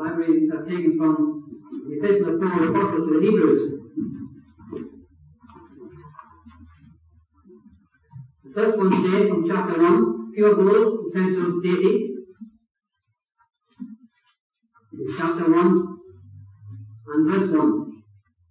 I'm taken from the Epistle of Paul the Apostle to the Hebrews. The first one today from chapter 1, pure gold, essential deity. It's chapter 1 and verse 1.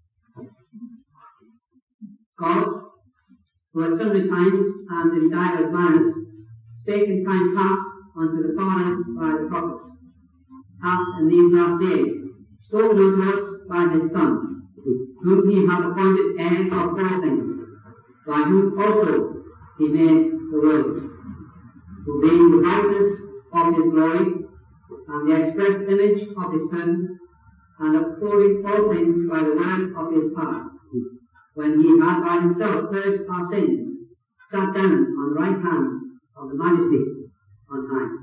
God, who at sundry times and in divers manners spake in time past unto the fathers by the prophets, hath in these last days spoken unto us by his Son, whom he hath appointed heir of all things, by whom also he made the worlds, who being the brightness of his glory, and the express image of his person, and upholding all things by the word of his power, when he had by himself purged our sins, sat down on the right hand of the Majesty on high.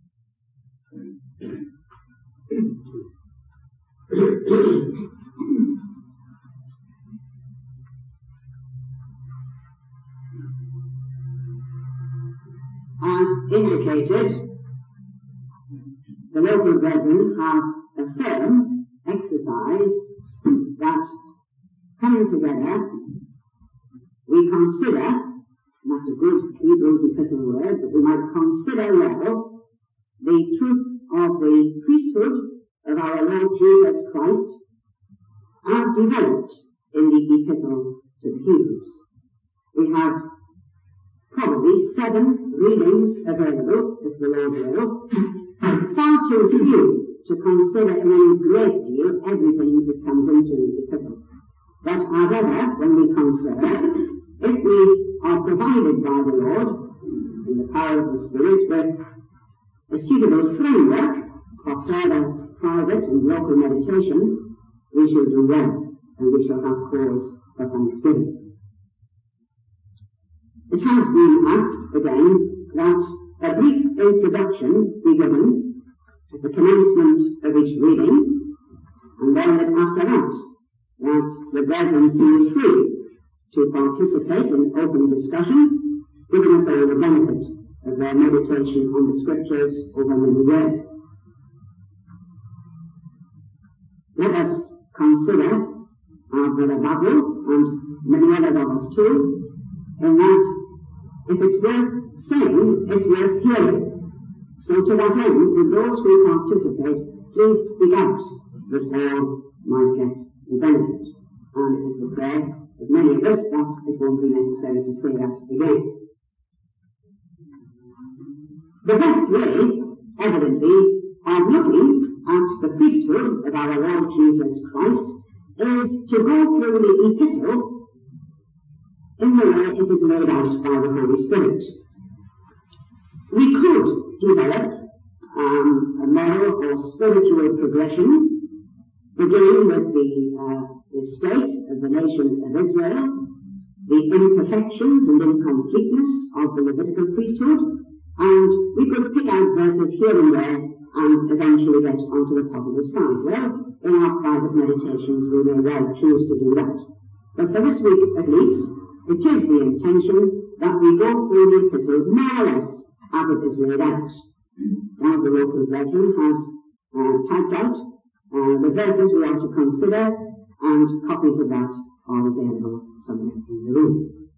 As indicated, the local brethren have a firm exercise that, coming together, we consider, and that's a good Hebrews epistle word, that we might consider well the truth of the priesthood of our Lord Jesus Christ as developed in the epistle to the Hebrews. We have probably 7 readings available, if the Lord will, far too few to consider in any great deal everything that comes into the epistle. But as ever, when we confer, if we are provided by the Lord, in the power of the Spirit, with a suitable framework for further private and local meditation, we shall do well, and we shall have cause for thanksgiving. It has been asked again that a brief introduction be given at the commencement of each reading, and then that after that the brethren feel free to participate in open discussion, giving us all the benefit of their meditation on the Scriptures over many years. Let us consider our brother Basil, and many others of us too, in that if it's worth saying, it's worth hearing. So to that end, with those who participate, please speak out that all might get the benefit. And it is the prayer of many of us that it won't be necessary to say that again. The best way, evidently, of looking at the priesthood of our Lord Jesus Christ is to go through the epistle in the way it is laid out by the Holy Spirit. We could develop a moral or spiritual progression, beginning with the state of the nation of Israel, the imperfections and incompleteness of the Levitical priesthood, and we could pick out verses here and there and eventually get onto the positive side. Well, in our private meditations we may well choose to do that. But for this week at least, it is the intention that we go through the epistle more or less as it is laid out. One of the local brethren has typed out the verses we are to consider, and copies of that are available somewhere in the room.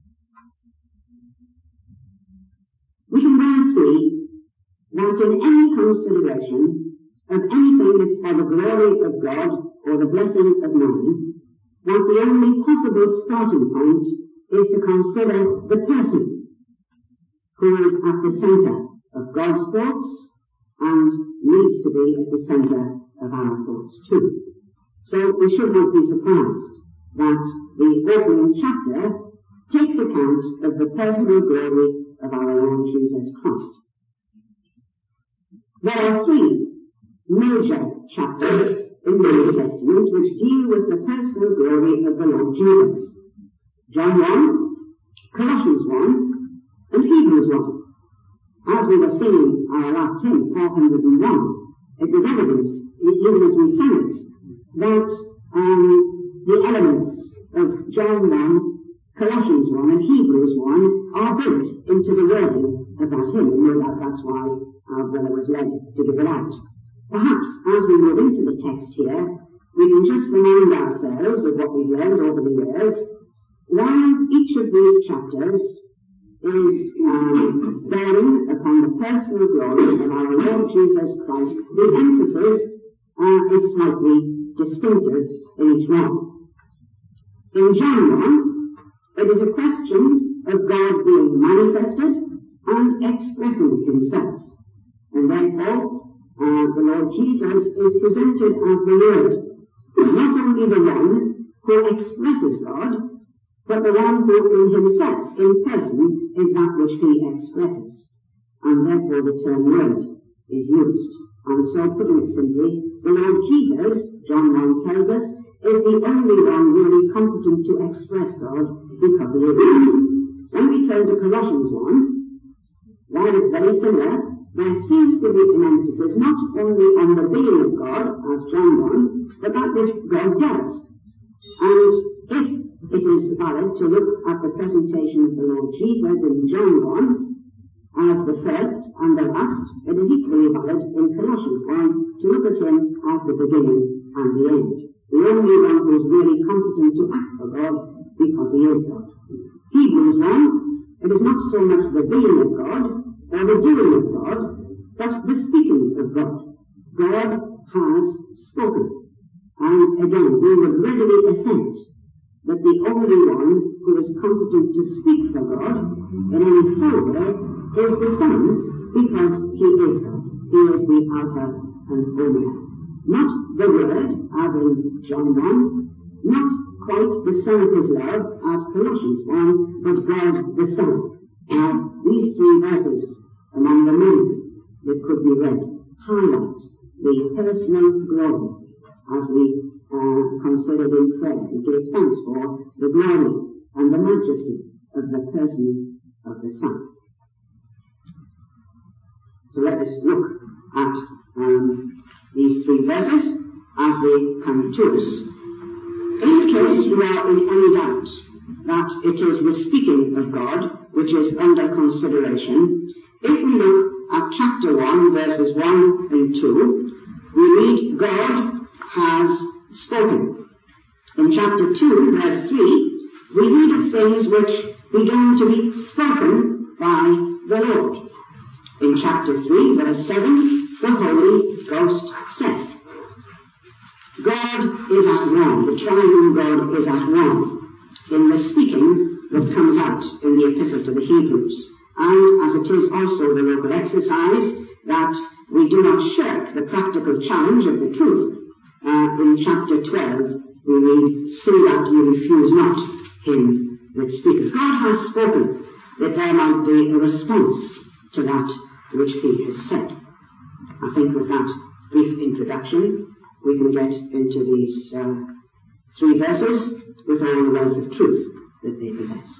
We can well see that in any consideration of anything that's for the glory of God or the blessing of man, that the only possible starting point is to consider the person who is at the center of God's thoughts and needs to be at the center of our thoughts too. So we should not be surprised that the opening chapter takes account of the personal glory of our Lord Jesus Christ. There are 3 major chapters in the New Testament which deal with the personal glory of the Lord Jesus. John 1, Colossians 1, and Hebrews 1. As we were singing our last hymn, 401, it was evidence, even as we sang it, that the elements of John 1, Colossians 1, and Hebrews 1 are built into the wording of that hymn, and no doubt that's why our brother was led to give it out. Perhaps as we move into the text here, we can just remind ourselves of what we've learned over the years. While each of these chapters is bearing upon the personal glory of our Lord Jesus Christ, the emphasis is slightly distinctive in each one. In John 1, it is a question of God being manifested and expressing himself. And therefore, the Lord Jesus is presented as the Word, not only the one who expresses God, but the one who in himself, in person, is that which he expresses. And therefore the term Word is used. And so, putting it simply, the Lord Jesus, John 1 tells us, is the only one really competent to express God, because he is God. When we turn to Colossians 1, while it's very similar, there seems to be an emphasis not only on the being of God, as John 1, but that which God does. And if it is valid to look at the presentation of the Lord Jesus in John 1 as the first and the last, it is equally valid in Colossians 1 to look at him as the beginning and the end. The only one who is really competent to act for God, because he is God. Hebrews 1, it is not so much the being of God or the doing of God, but the speaking of God. God has spoken. And again, we would readily assent that the only one who is competent to speak for God in any full way is the Son, because he is God. He is the Alpha and Omega. Not the Word, as in John 1, not quite the Son of his love, as Colossians 1, but God the Son. Now, these three verses, among the many that could be read, highlight the personal glory as we considered in prayer and give thanks for the glory and the majesty of the person of the Son. So let us look at these three verses as they come to us. In case you are in any doubt that it is the speaking of God which is under consideration, if we look at chapter 1, verses 1 and 2, we read, God has spoken. In chapter 2, verse 3, we read of things which began to be spoken by the Lord. In chapter 3, verse 7, the Holy Ghost saith. God is at one, the triune God is at one, in the speaking that comes out in the Epistle to the Hebrews. And as it is also the local exercise, that we do not shirk the practical challenge of the truth. In chapter 12, we read, see that you refuse not him that speaketh. God has spoken, that there might be a response to that which he has said. I think with that brief introduction, we can get into these three verses with all the wealth of truth that they possess.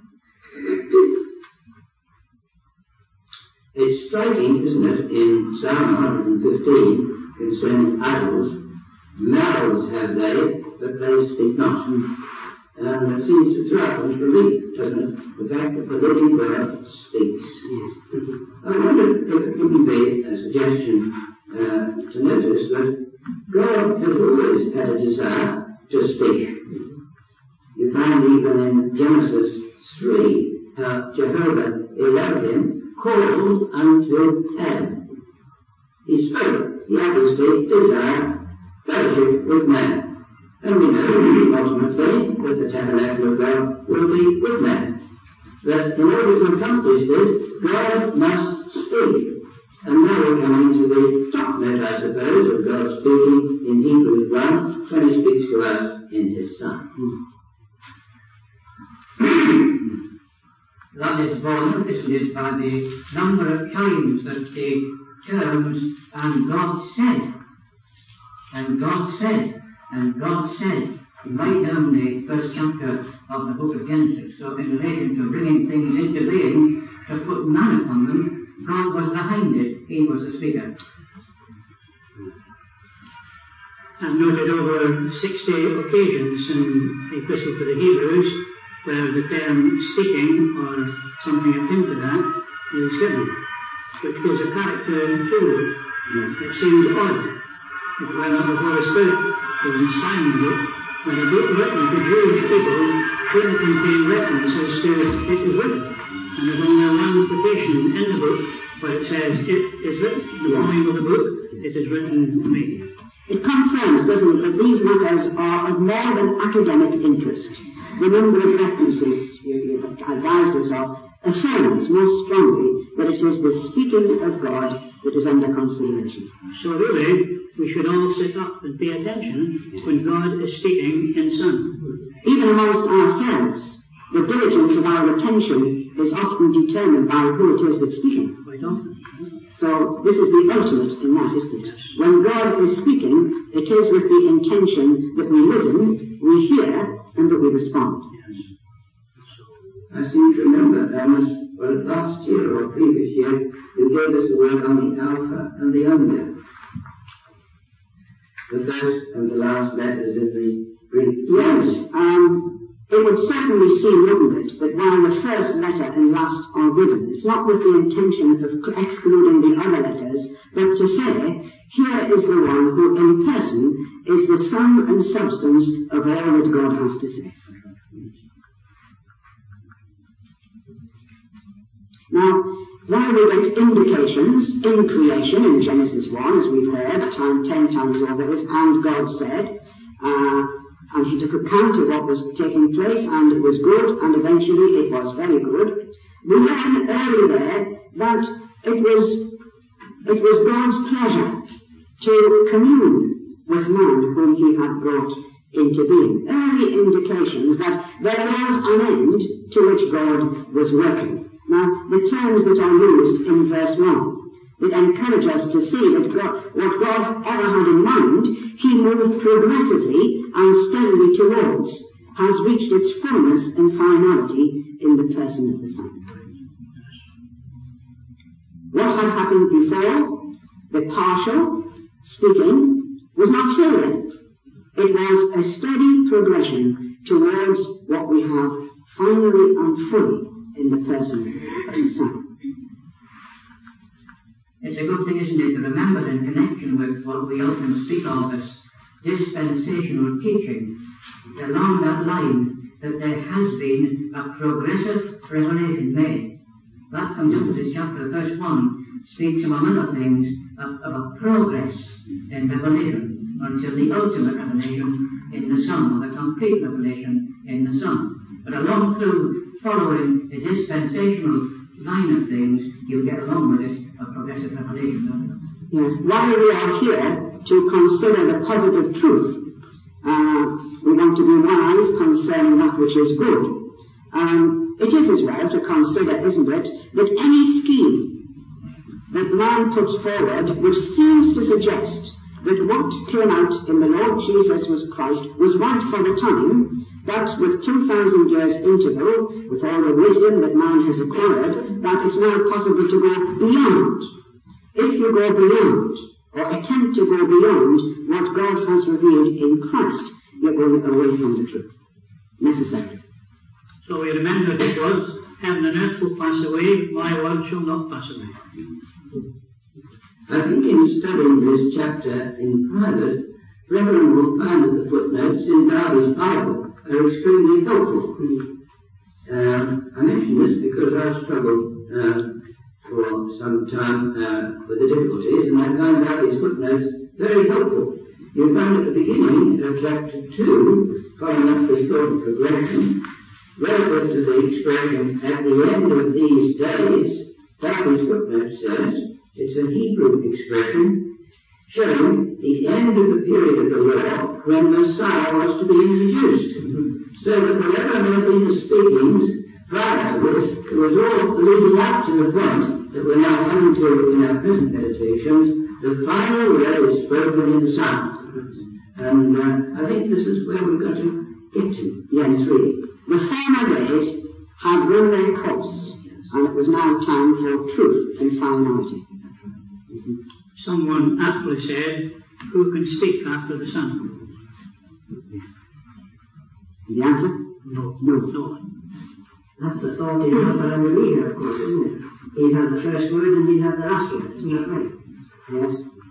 It's striking, isn't it, in Psalm 115, concerning idols, mouths have they, but they speak not. And it seems to throw up with relief, doesn't it, the fact that the living God speaks. Yes. I wonder if it wouldn't be a suggestion to notice that God has always had a desire to speak. You find even in Genesis 3 how Jehovah Elohim called unto Adam. He spoke. He obviously desired fellowship with man. And we know ultimately that the tabernacle of God will be with man. But in order to accomplish this, God must speak. And now we're coming to the top note, I suppose, of God speaking in Hebrews 1 when he speaks to us in his Son. That is borne, isn't it, by the number of times that the terms, and God said, and God said, and God said, right down the first chapter of the book of Genesis. So in relation to bringing things into being, to put man upon them, God was behind it. He was the speaker. I've noted over 60 occasions in the Epistle to the Hebrews where the term speaking, or something akin to that, is given, which gives a character to Yes. It seems odd if it were not the Holy Spirit who was inspiring the book, when a book written to Jewish people shouldn't contain references to it is written. And there's only one quotation in the book where it says it is written. The volume of the book, it is written to me. It confirms, doesn't it, that these matters are of more than academic interest. The number of references you've advised us of affirms most strongly that it is the speaking of God that is under consideration. So really, we should all sit up and pay attention when God is speaking in Son. Even amongst ourselves, the diligence of our attention is often determined by who it is that's speaking. Quite often. So this is the ultimate in that, isn't it? When God is speaking, it is with the intention that we listen, we hear, and that we respond. I seem to remember, last year or previous year, you gave us the word on the Alpha and the Omega. The first and the last letters in the Greek. Yes, it would certainly seem, wouldn't it, that while the first letter and last are given, it's not with the intention of excluding the other letters, but to say, here is the one who in person is the sum and substance of all that God has to say. Now, while we get indications in creation in Genesis 1, as we've heard, 10 times over, is and God said, and he took account of what was taking place, and it was good, and eventually it was very good. We learn early there that it was God's pleasure to commune with man whom he had brought into being. Early indications that there was an end to which God was working. Now, the terms that are used in verse 1, that encourage us to see that what God ever had in mind, he moved progressively and steadily towards, has reached its fullness and finality in the person of the Son. What had happened before, the partial speaking, was not failure. It was a steady progression towards what we have finally and fully in the person of the Son. It's a good thing, isn't it, to remember in connection with what we often speak of as dispensational teaching, along that line, that there has been a progressive revelation made. That comes into this chapter. Verse 1 speaks, among other things, of a progress in revelation until the ultimate revelation in the Son, or the complete revelation in the Son. But along through following a dispensational line of things, you get along with it a progressive revelation. Yes, while we are here to consider the positive truth, we want to be wise concerning that which is good. It is as well to consider, isn't it, that any scheme that man puts forward which seems to suggest that what came out in the Lord Jesus was Christ was right for the time, but with 2,000 years interval, with all the wisdom that man has acquired, that it's now possible to go beyond. If you go beyond, or attempt to go beyond what God has revealed in Christ, you're going away from the truth. Necessarily. So we remember it was, heaven and earth will pass away, my word shall not pass away. I think in studying this chapter in private, brethren will find that the footnotes in Darby's Bible are extremely helpful. I mention this because I've struggled for some time with the difficulties, and I found Darby's footnotes very helpful. You find at the beginning of chapter 2, following up this sort of progression, relative to the expression, at the end of these days, Darby's footnote says, it's a Hebrew expression showing the end of the period of the law when Messiah was to be introduced. So that whatever may have been the speakings prior to this, it was all leading up to the point that we're now coming to in our present meditations. The final word is spoken in the Son. And I think this is where we've got to get to. Yes, really. The former days had run their course, and it was now time for truth and finality. Someone aptly said, who can speak after the Son? The answer? No. That's the thought in Alpha and Omega, of course, isn't it? He'd have the first word and he'd have the last word, isn't that right? Yes.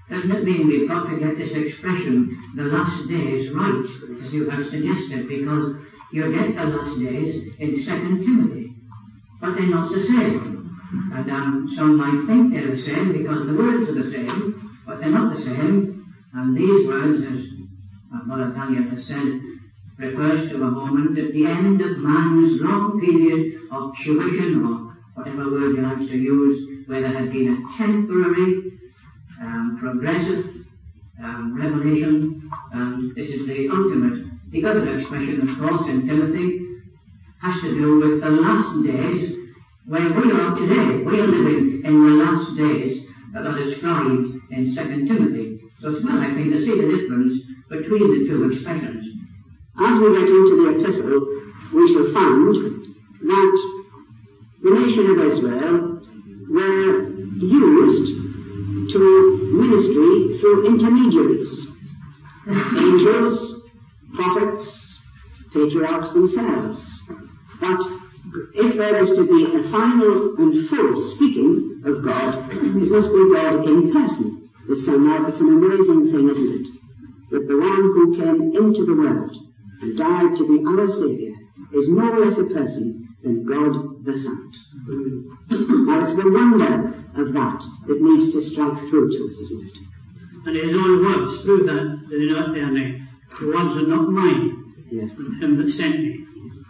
Doesn't it mean we've got to get this expression, the last days, right, as you have suggested, because you get the last days in 2 Timothy, but they're not the same. And some might think they're the same because the words are the same, but they're not the same. And these words, as Mother Daniel has said, refers to a moment at the end of man's long period of tuition, or whatever word you like to use, where there had been a temporary, progressive revelation, and this is the ultimate. The other expression, of course, in Timothy has to do with the last days where we are today. We are living in the last days that are described in 2 Timothy. So it's well, I think, to see the difference between the two expressions. As we get into the epistle, we shall find that the nation of Israel were used to ministry through intermediaries, angels, prophets, patriarchs themselves. But if there is to be a final and full speaking of God, it must be God in person, the Son. Now, it's an amazing thing, isn't it, that the one who came into the world and died to be our Saviour is no less a person than God the Son. Now, it's the wonder of that needs to strike through to us, isn't it? And his own words prove that they're not their name. The words are not mine, yes, from him that sent me.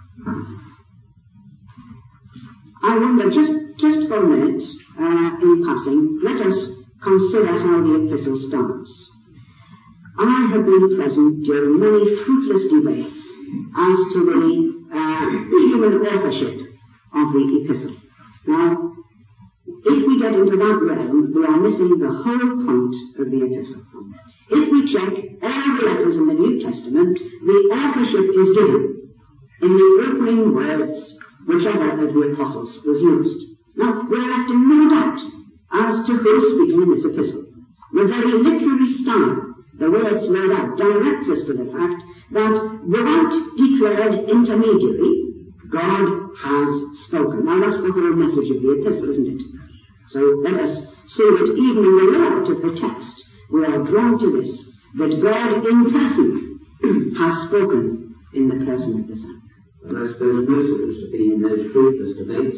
I wonder, just for a minute, in passing, let us consider how the epistle starts. I have been present during many fruitless debates as to the human authorship of the epistle. Now, if we get into that realm, we are missing the whole point of the epistle. If we check all the letters in the New Testament, the authorship is given in the opening words, whichever of the apostles was used. Now, we are left in no doubt as to who is speaking in this epistle. The very literary style, the way it's laid out, directs us to the fact that without declared intermediary, God has spoken. Now, that's the whole message of the epistle, isn't it? So let us see that even in the layout of the text, we are drawn to this, that God in person has spoken in the person of the Son. Well, I suppose most of us have been in those fruitless debates.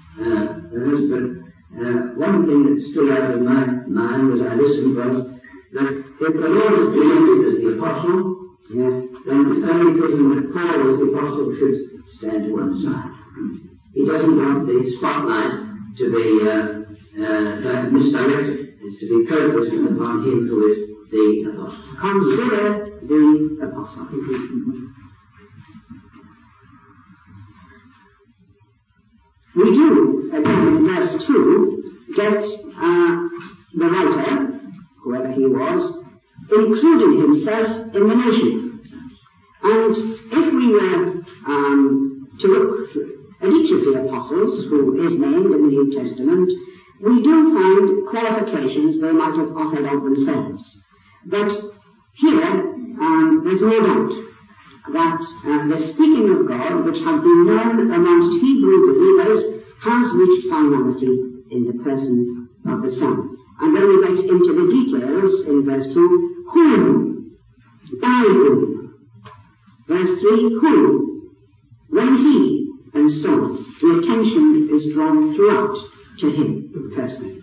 But one thing that stood out in my mind as I listened was that if the Lord is presented as the apostle, yes, then it's only fitting that Paul as the apostle should stand to one side. He doesn't want the spotlight to be misdirected. It's to be focused upon him who is the apostle. Consider the apostle. We do, again in verse 2, get the writer, whoever he was, including himself in the nation. And if we were to look at each of the apostles who is named in the New Testament, we do find qualifications they might have offered of themselves. But here, there's no doubt that the speaking of God, which had been known amongst Hebrew believers, has reached finality in the person of the Son. And then we get into the details in verse 2, whom, by whom. Verse 3, who, when he, and so on. The attention is drawn throughout to him personally.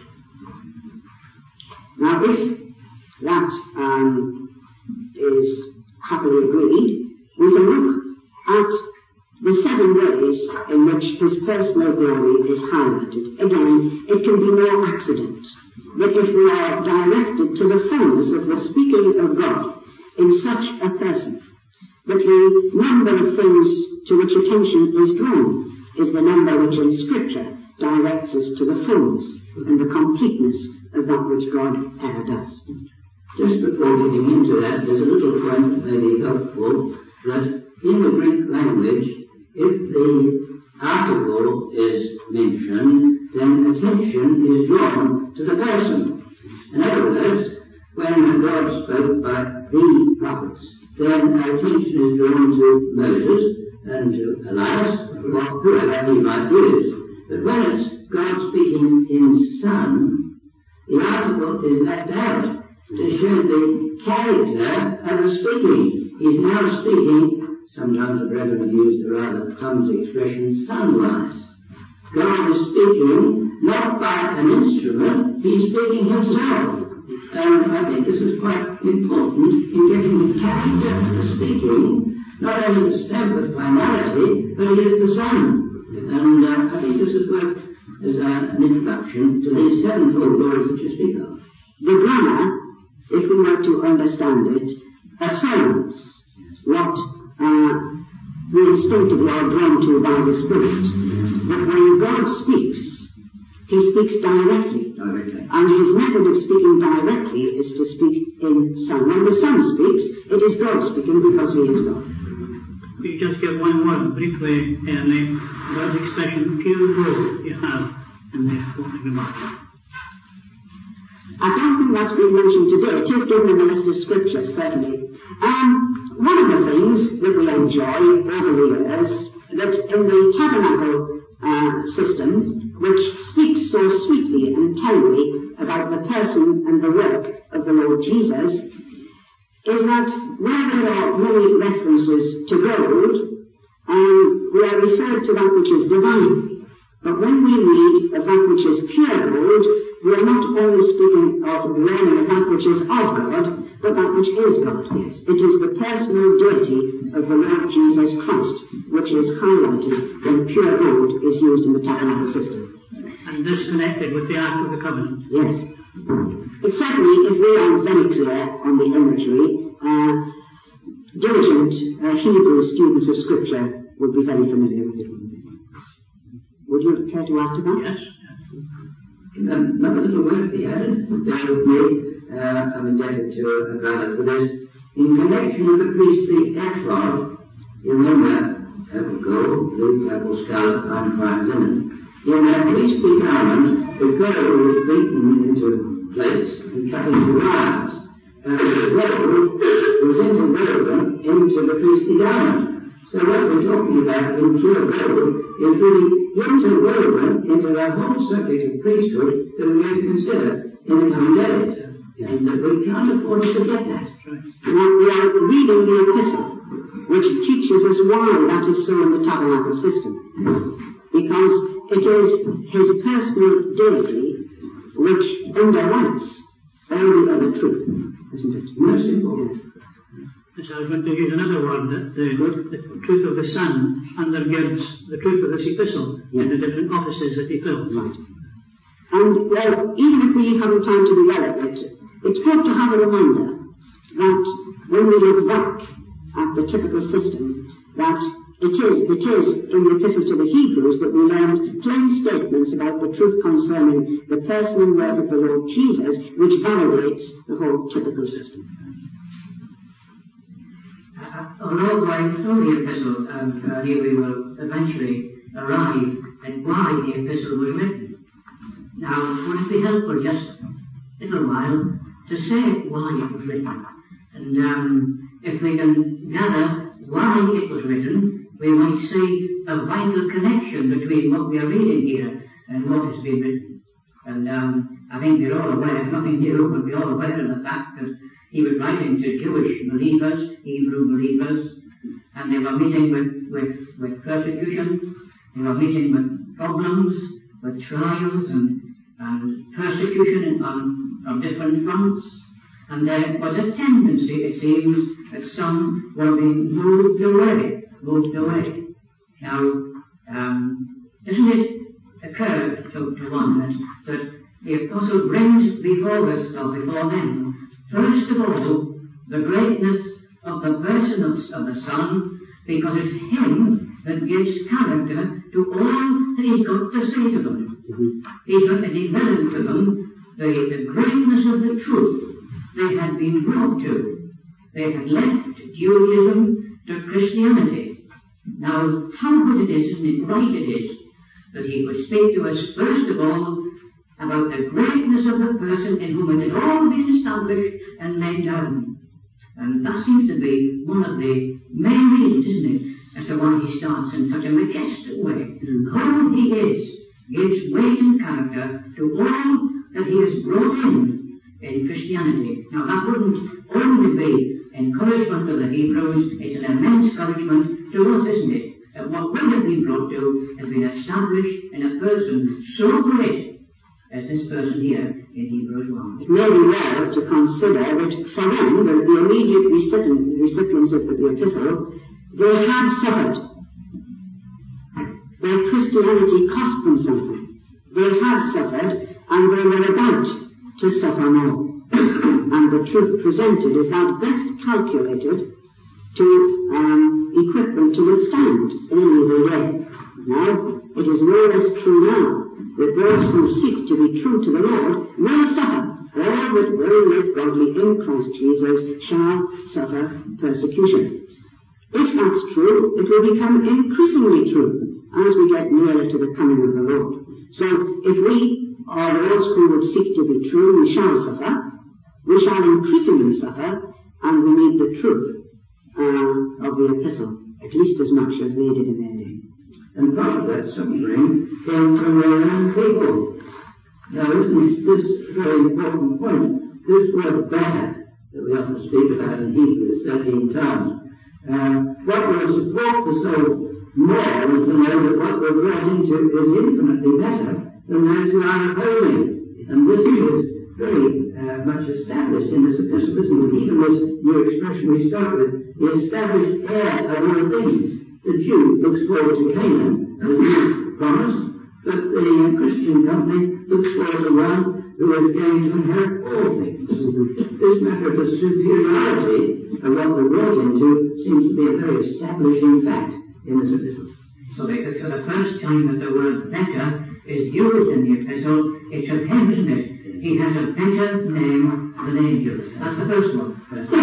Now, if that is happily agreed, we can look at the 7 ways in which his personal glory is highlighted. Again, it can be no accident that if we are directed to the fullness of the speaking of God in such a person, that the number of things to which attention is drawn is the number which in Scripture directs us to the fullness and the completeness of that which God ever does. Just before getting into that, there's a little point that may be helpful, that in the Greek language, if the article is mentioned, then attention is drawn to the person. In other words, when God spoke by the prophets, then attention is drawn to Moses and to Elias, or whoever he might use. But when it's God speaking in Son, the article is left out to show the character of the speaking. He's now speaking, sometimes the brethren have used the rather clumsy expression, sunwise. God is speaking not by an instrument, he's speaking himself. And I think this is quite important in getting the character of the speaking, not only the stamp of finality, but he is the Son. And I think this is worth as an introduction to these sevenfold glories that you speak of. The grammar, if we were to understand it, affirms what we instinctively are drawn to by the Spirit. That when God speaks, he speaks directly. And his method of speaking directly is to speak in Son. When the Son speaks, it is God speaking because he is God. You just give one word briefly in God's expression, pure gold, you have in the opening remarks. I don't think that's been mentioned today. It is given in the list of scriptures, certainly. One of the things that we enjoy over the years, that in the tabernacle system, which speaks so sweetly and tenderly about the person and the work of the Lord Jesus, is that where there are many references to gold, we are referred to that which is divine. But when we read of that which is pure gold, we are not only speaking of learning of that which is of God, but that which is God. It is the personal deity of the Lord Jesus Christ which is highlighted when pure gold is used in the tabernacle system. And this connected with the Ark of the Covenant. Yes. But certainly, if we are very clear on the imagery, diligent Hebrew students of Scripture would be very familiar with it. Would you care to add to that? Yes. Another little word to be added. Bear with me. I'm indebted to a brother for this. In connection with the priestly ephod, you remember, purple gold, blue, purple, scarlet, fine linen. In that priestly garment, the gold was beaten into plates and cut into wires. The gold was interwoven into the priestly garment. So what we're talking about in pure gold is really interwoven into the whole subject of priesthood that we're going to consider in the coming days. And that we can't afford to forget that. Now, we are reading the epistle, which teaches us why that is so in the tabernacle system. Because it is his personal deity which underwrites all the other truth, isn't it? Most important. Yes. So I was going to use another word, that the truth of the Son undergirds the truth of this epistle in the different offices that he fills. Right. And, well, even if we haven't time to develop it, it's good to have a reminder that when we look back at the typical system, that it is in the epistle to the Hebrews that we learned plain statements about the truth concerning the person and work of the Lord Jesus, which validates the whole typical system. Although going through the epistle, and here we will eventually arrive at why the epistle was written. Now, would it be helpful just a little while to say why it was written? And if we can gather why it was written, we might see a vital connection between what we are reading here and what has been written. And I think we're all aware, nothing new, but we're all aware of the fact that he was writing to Jewish believers, Hebrew believers, and they were meeting with persecution, they were meeting with problems, with trials and persecution on different fronts. And there was a tendency, it seems, that some were being moved away. Now, doesn't it occur to one that the Apostle brings before us, or before them, first of all, the greatness of the person of the Son, because it's him that gives character to all that he's got to say to them. He's got to develop to them the greatness of the truth they had been brought to. They had left Judaism to Christianity. Now, how good it is, and right it is, that he would speak to us first of all about the greatness of the person in whom it has all been established and laid down. And that seems to be one of the main reasons, isn't it, as to why he starts in such a majestic way. Who he is gives weight and character to all that he has brought in Christianity. Now that wouldn't only be encouragement to the Hebrews, it's an immense encouragement to us, isn't it? That what we have been brought to has been established in a person so great as this person here in Hebrews 1. It may be well to consider that for them, the immediate recipients of the epistle, they had suffered. Their Christianity cost them something. They had suffered, and they were about to suffer more. And the truth presented is that best calculated to equip them to withstand in an evil day. Now, it is no less true now that those who seek to be true to the Lord will suffer. All that will live godly in Christ Jesus shall suffer persecution. If that's true, it will become increasingly true as we get nearer to the coming of the Lord. So, if we are those who would seek to be true, we shall suffer. We shall increasingly suffer, and we need the truth of the epistle, at least as much as they did in their day. And part of that suffering came from their own people. Now, isn't this a very important point? This word better, that we often speak about in Hebrews 13 times, what will support the soul more is to know that what we're brought into is infinitely better than those who are opposing. And this is very much established in this epistle, isn't it? Even this new expression we start with, the established heir of all things. The Jew looks forward to Canaan, as he is promised, but the Christian company looks forward to one who is going to inherit all things. This matter of the superiority of what we're brought into seems to be a very establishing fact in this epistle. So for the first time that the word better is used in the epistle, it's of him, isn't it? He has a better name than angels. That's the first one.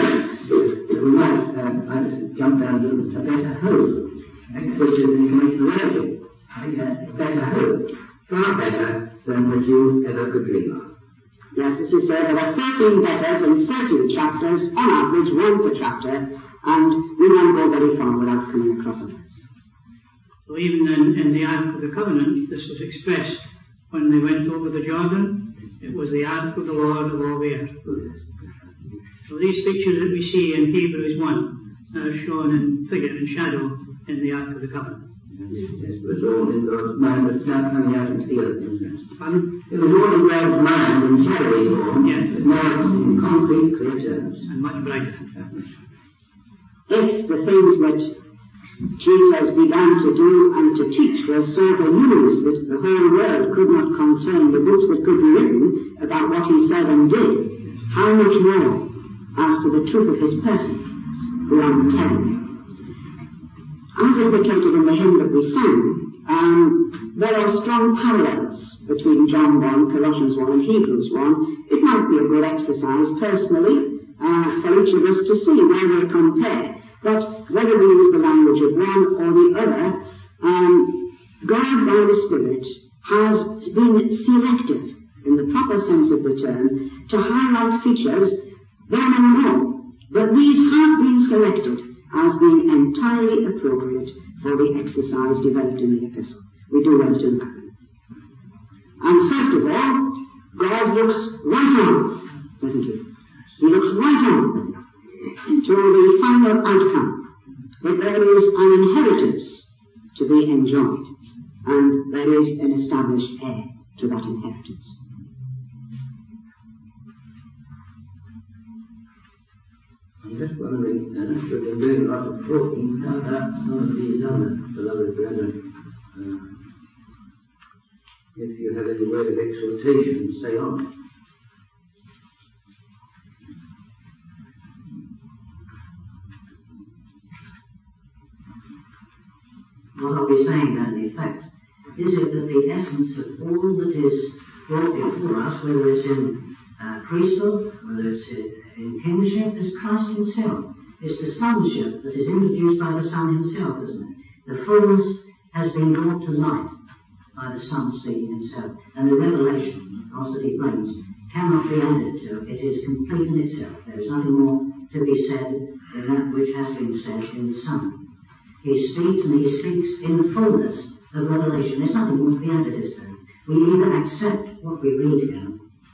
We might jump down to a better hope, which is in connection with religion. Better hope, far better than the Jew ever could dream of. Yes, as you say, there are 13 betters in 30 chapters, on average, one per chapter, and we won't go very far without coming across others. So even in the Ark of the Covenant, this was expressed when they went over the Jordan. It was the Ark of the Lord of all the earth. So these pictures that we see in Hebrews 1 are shown in figure and shadow in the Ark of the Covenant. Yes, it was all in God's mind, but it's now coming out into the earth, isn't it? Pardon? It was all in God's mind in shadowy form, yes, but now it's in concrete, clear terms. And much brighter. If the things that Jesus began to do and to teach were so news that the whole world could not contain the books that could be written about what he said and did, how much more as to the truth of his person we are telling? As indicated in the hymn that we sang, there are strong parallels between John 1, Colossians 1 and Hebrews 1. It might be a good exercise personally for each of us to see where they compare. But whether we use the language of one or the other, God by the Spirit has been selective, in the proper sense of the term, to highlight features. There are many more, but these have been selected as being entirely appropriate for the exercise developed in the epistle. We do well to look at them. And first of all, God looks right on, doesn't he? He looks right on to the final outcome, that there is an inheritance to be enjoyed, and there is an established heir to that inheritance. I'm just wondering, Ernest, we've been doing a lot of talking about some of these other beloved brethren. If you have any word of exhortation, say on. What are we saying then, in fact? Is it that the essence of all that is brought before us, whether it's in priesthood, whether it's in kingship, is Christ himself? It's the sonship that is introduced by the Son himself, isn't it? The fullness has been brought to light by the Son speaking himself. And the revelation, of course, that he brings cannot be added to. It is complete in itself. There is nothing more to be said than that which has been said in the Son. He speaks, and he speaks in the fullness of revelation. There's nothing more to be added, is there? We either accept what we read here,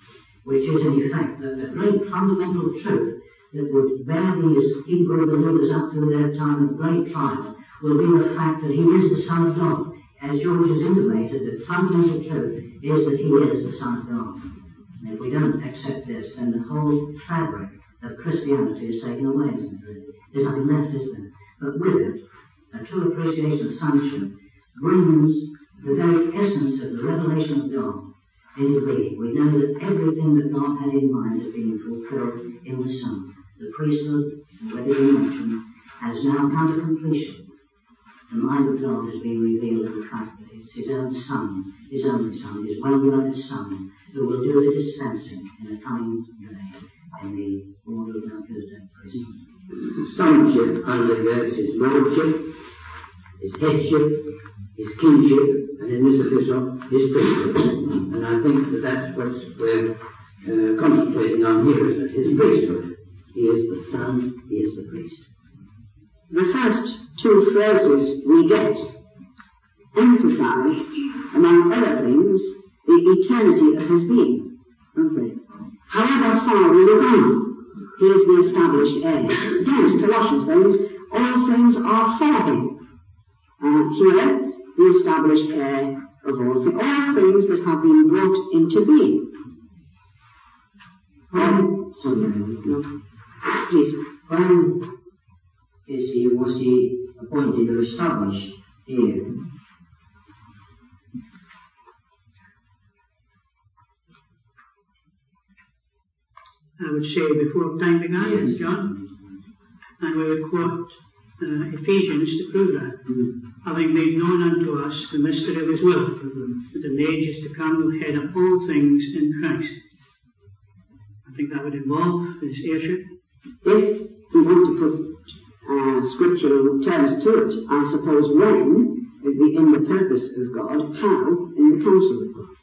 which is in effect that the great fundamental truth that would bear these Hebrew believers up to their time of great trial will be the fact that he is the Son of God. As George has intimated, the fundamental truth is that he is the Son of God. And if we don't accept this, then the whole fabric of Christianity is taken away, isn't it, really? There's nothing left, is there? But with it, a true appreciation of sonship brings the very essence of the revelation of God into being. We know that everything that God had in mind has been fulfilled in the Son. The priesthood, already mentioned, has now come to completion. The mind of God has been revealed in the fact that it's his own Son, his only Son, his well-beloved Son, who will do the dispensing in the coming day in the order of Melchizedek priesthood. Sonship undergirds his lordship, his headship, his kingship, and in this epistle, his priesthood. And I think that that's what we're concentrating on here, isn't it? His priesthood. He is the Son, he is the priest. The first two phrases we get emphasize, among other things, the eternity of his being, don't they? However far we look on, he is the established heir. Again, Colossians things, all things are for him. Here, the established heir of all things that have been brought into being. Please. When was he appointed or established here? I would say before time began, yes, John. And we would quote Ephesians to prove that. Having made known unto us the mystery of his will, that in the ages to come will head up all things in Christ. I think that would involve his heirship. If we want to put scriptural terms to it, I suppose when, in the purpose of God, how, in the counsel of God.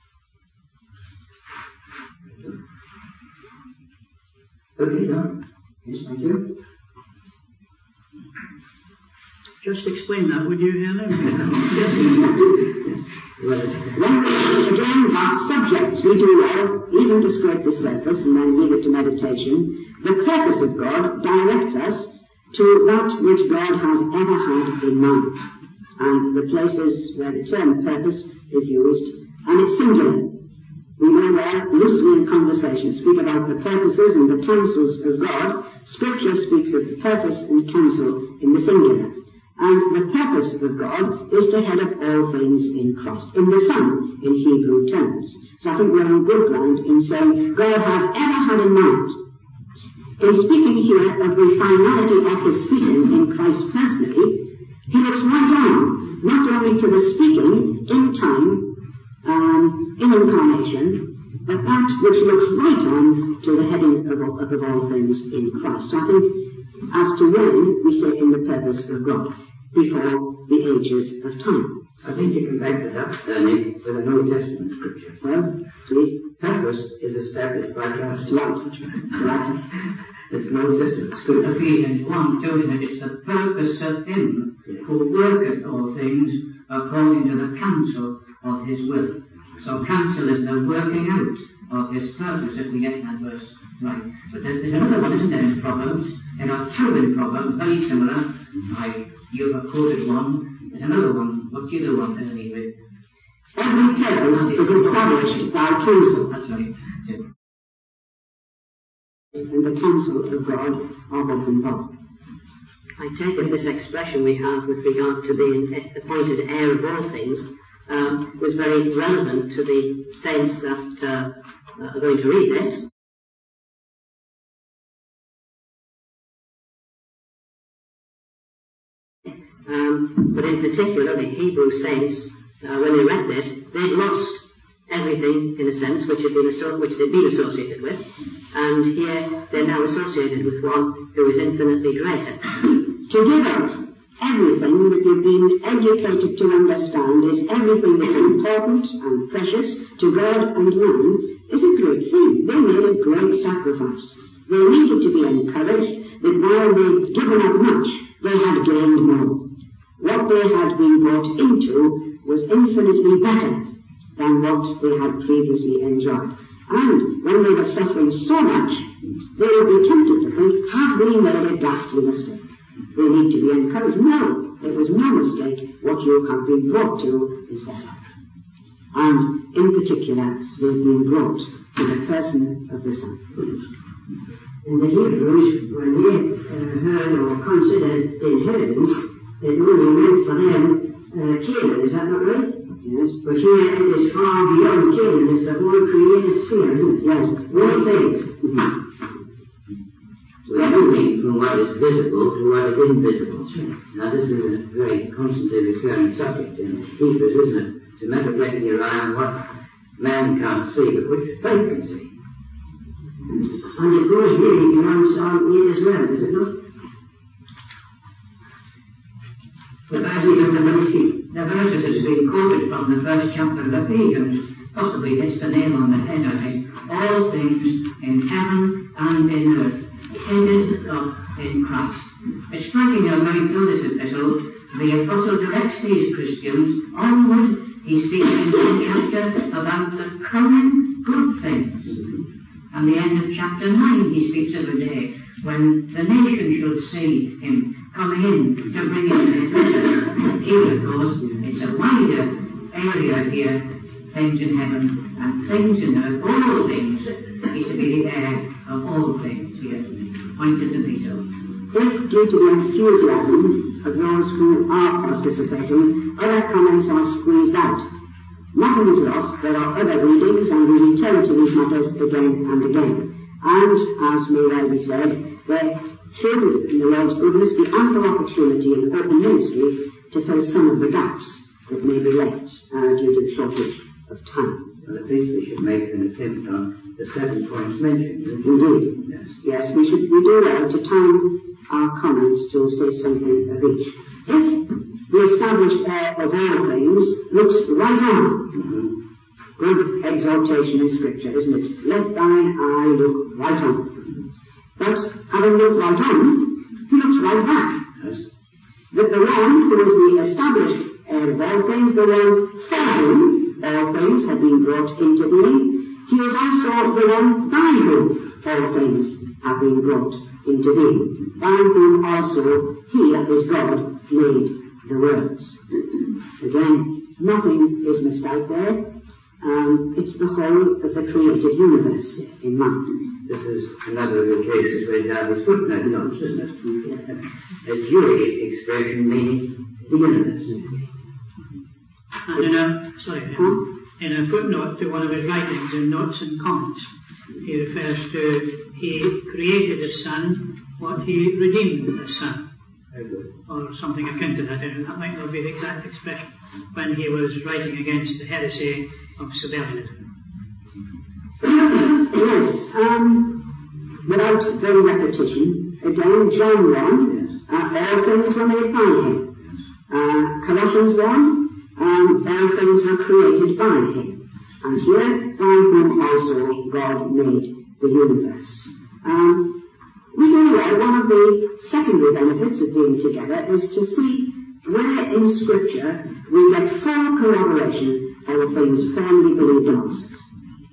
Okay, John. Yes, thank you. Just explain that, would you, Helen? When we, again, ask subjects, we do well even to scrape the surface and then leave it to meditation. The purpose of God directs us to that which God has ever had in mind. And the places where the term purpose is used, and it's singular. We may well, loosely in conversation, speak about the purposes and the counsels of God. Scripture speaks of the purpose and counsel in the singular. And the purpose of God is to head up all things in Christ, in the Son, in Hebrew terms. So I think we're on good ground in saying God has ever had in mind. In speaking here of the finality of his speaking in Christ personally, he looks right on, not only to the speaking in time, in incarnation, but that which looks right on to the heading of all things in Christ. So I think as to when we say in the purpose of God, before the ages of time. I think you can back that up, Nick, with an Old Testament scripture. Well, please. Purpose is established by counsel. Right. It's an Old Testament scripture. Ephesians 1 tells me it's the purpose of him who worketh all things according to the counsel of his will. So counsel is the working out of his purpose, if we get that verse right. But there's another one, isn't there, in Proverbs? There are two in Proverbs, very similar. You have quoted one. There's another one. What's the other one there, with? Every purpose is established by counsel. That's right. And the counsel of God are both involved. I take it this expression we have with regard to being appointed heir of all things was very relevant to the saints that are going to read this. But in particular, the Hebrew saints, when they read this, they'd lost everything, in a sense, which they'd been associated with, and here they're now associated with one who is infinitely greater. To give up everything that you've been educated to understand is everything that's important and precious to God and man is a great thing. They made a great sacrifice. They needed to be encouraged that while they'd given up much, they had gained more. What they had been brought into was infinitely better than what they had previously enjoyed. And when they were suffering so much, they would be tempted to think, have we made a ghastly mistake? They need to be encouraged. No, it was no mistake. What you have been brought to is better. And in particular, they've been brought to the person of the Son. And the Hebrews, when they heard or considered inheritance, it only meant for them Canaan, is that not right? Yes. But here it is far beyond Canaan, it's the whole created sphere, isn't it? Yes. All things. So it's moving from what is visible to what is invisible. Now this is a very constantly recurring subject in Hebrews, isn't it? It's a matter of getting your eye on what man can't see, but which faith can see. And it goes really beyond Psalm 8 as well, does it not? The verses has been quoted from the first chapter of Ephesians, possibly hits the nail on the head, I think. All things in heaven and in earth, headed up in Christ. It's striking how right through this epistle, the apostle directs these Christians onward. He speaks in one chapter about the coming good things. And the end of chapter 9 he speaks of a day when the nation should see him coming in to bring in their pleasure. Here, of course, it's a wider area here, things in heaven and things in earth, all things. He's to be the heir of all things here, pointed to be so. If, due to the enthusiasm of those who are participating, other comments are squeezed out, nothing is lost. There are other readings, and we return to these matters again and again. And, as may well be said, there should, in the Lord's goodness, be ample opportunity in open ministry to fill some of the gaps that may be left due to the shortage of time. Well, at least we should make an attempt on the 7 points mentioned. Indeed. Yes, we do well to time our comments to say something of each. If the established heir of all things looks right on, good exhortation in Scripture, isn't it? Let thine eye look right on. But having looked right on, he looks right back. Yes. That the one who is the established heir of all things, the one for whom all things have been brought into being, he is also the one by whom all things have been brought into being, by whom also he, that is God, made the worlds. Again, nothing is missed out there. It's the whole of the created universe in mind. This is another of the cases where you have a footnote notes, isn't it? A Jewish expression meaning the universe. And in a footnote to one of his writings in Notes and Comments, he refers to he created his son, what he redeemed his son. Very good. Or something akin to that, and that might not be the exact expression, when he was writing against the heresy of Sabellianism. Yes, without very repetition, again, John 1, all things were made by him. Colossians 1, all things were created by him. And here, by whom also God made the universe. We do know one of the secondary benefits of being together is to see where in Scripture we get full corroboration for the things firmly believed amongst us.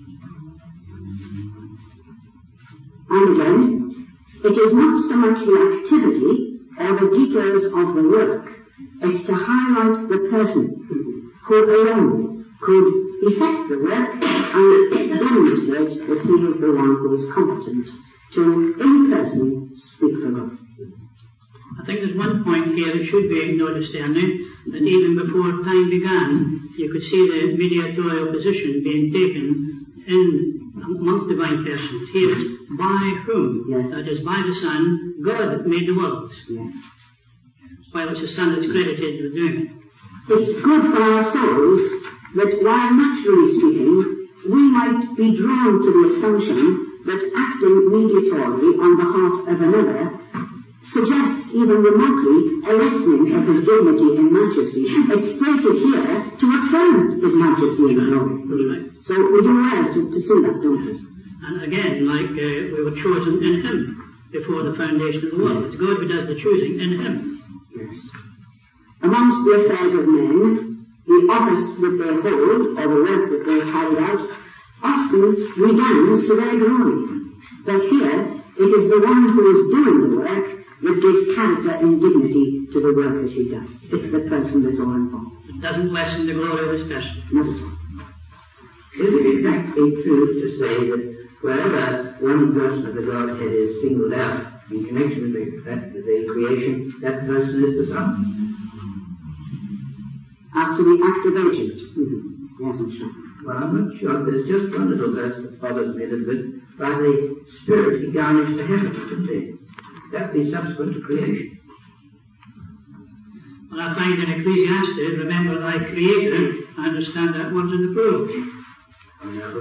And again, it is not so much the activity or the details of the work, it's to highlight the person who alone could effect the work and demonstrate that he is the one who is competent to, in person, speak for God. I think there's one point here that should be noticed, Ernie, that even before time began, you could see the mediatorial position being taken in amongst divine persons. Here it's by whom? Yes. That is, by the Son, God made the world. Yes. While it's the Son that's credited with doing it. It's good for our souls that while naturally speaking, we might be drawn to the assumption that acting mediatorily on behalf of another suggests even remotely a lessening of his dignity and majesty. It's stated here to affirm his majesty and glory. So we do well to see that, don't we? And again, like we were chosen in him before the foundation of the world. It's God who does the choosing in him. Yes. Amongst the affairs of men, the office that they hold, or the work that they carry out, often redounds to their glory. But here, it is the one who is doing the work that gives character and dignity to the work that he does. It's the person that's all involved. It doesn't lessen the glory of his person. Not at all. Is it exactly true to say that wherever one person of the Godhead is singled out in connection with the creation, that person is the Son? As to the active agent, yes, I'm sure. Well, I'm not sure. There's just one little verse that bothers me a little bit. By the Spirit he garnished the heavens, didn't he? That be subsequent to creation. Well, I find in Ecclesiastes, remember thy Creator, I understand that one's in the plural. Well,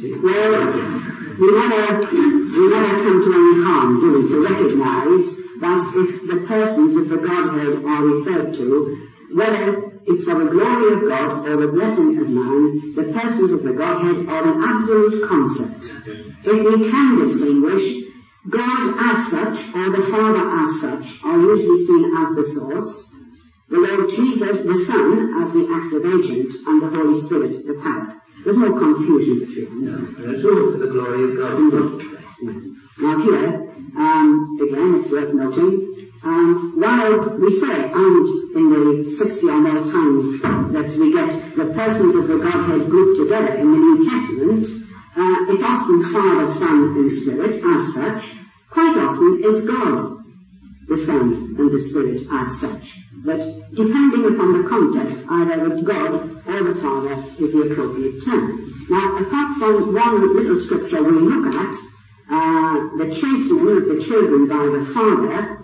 we never come to any harm, do we, to recognise that if the persons of the Godhead are referred to, whether it's for the glory of God or the blessing of man, the persons of the Godhead are an absolute concept. If we can distinguish, God as such, or the Father as such, are usually seen as the source, the Lord Jesus, the Son, as the active agent, and the Holy Spirit, the power. There's no confusion between them, is there? It's all for the glory of God. Yes. Now here, again, it's worth noting, while we say, and in the 60 or more times that we get the persons of the Godhead grouped together in the New Testament, it's often Father, Son, and Spirit as such. Quite often it's God, the Son, and the Spirit as such. But depending upon the context, either the God or the Father is the appropriate term. Now, apart from one little scripture we look at, the chastening of the children by the Father,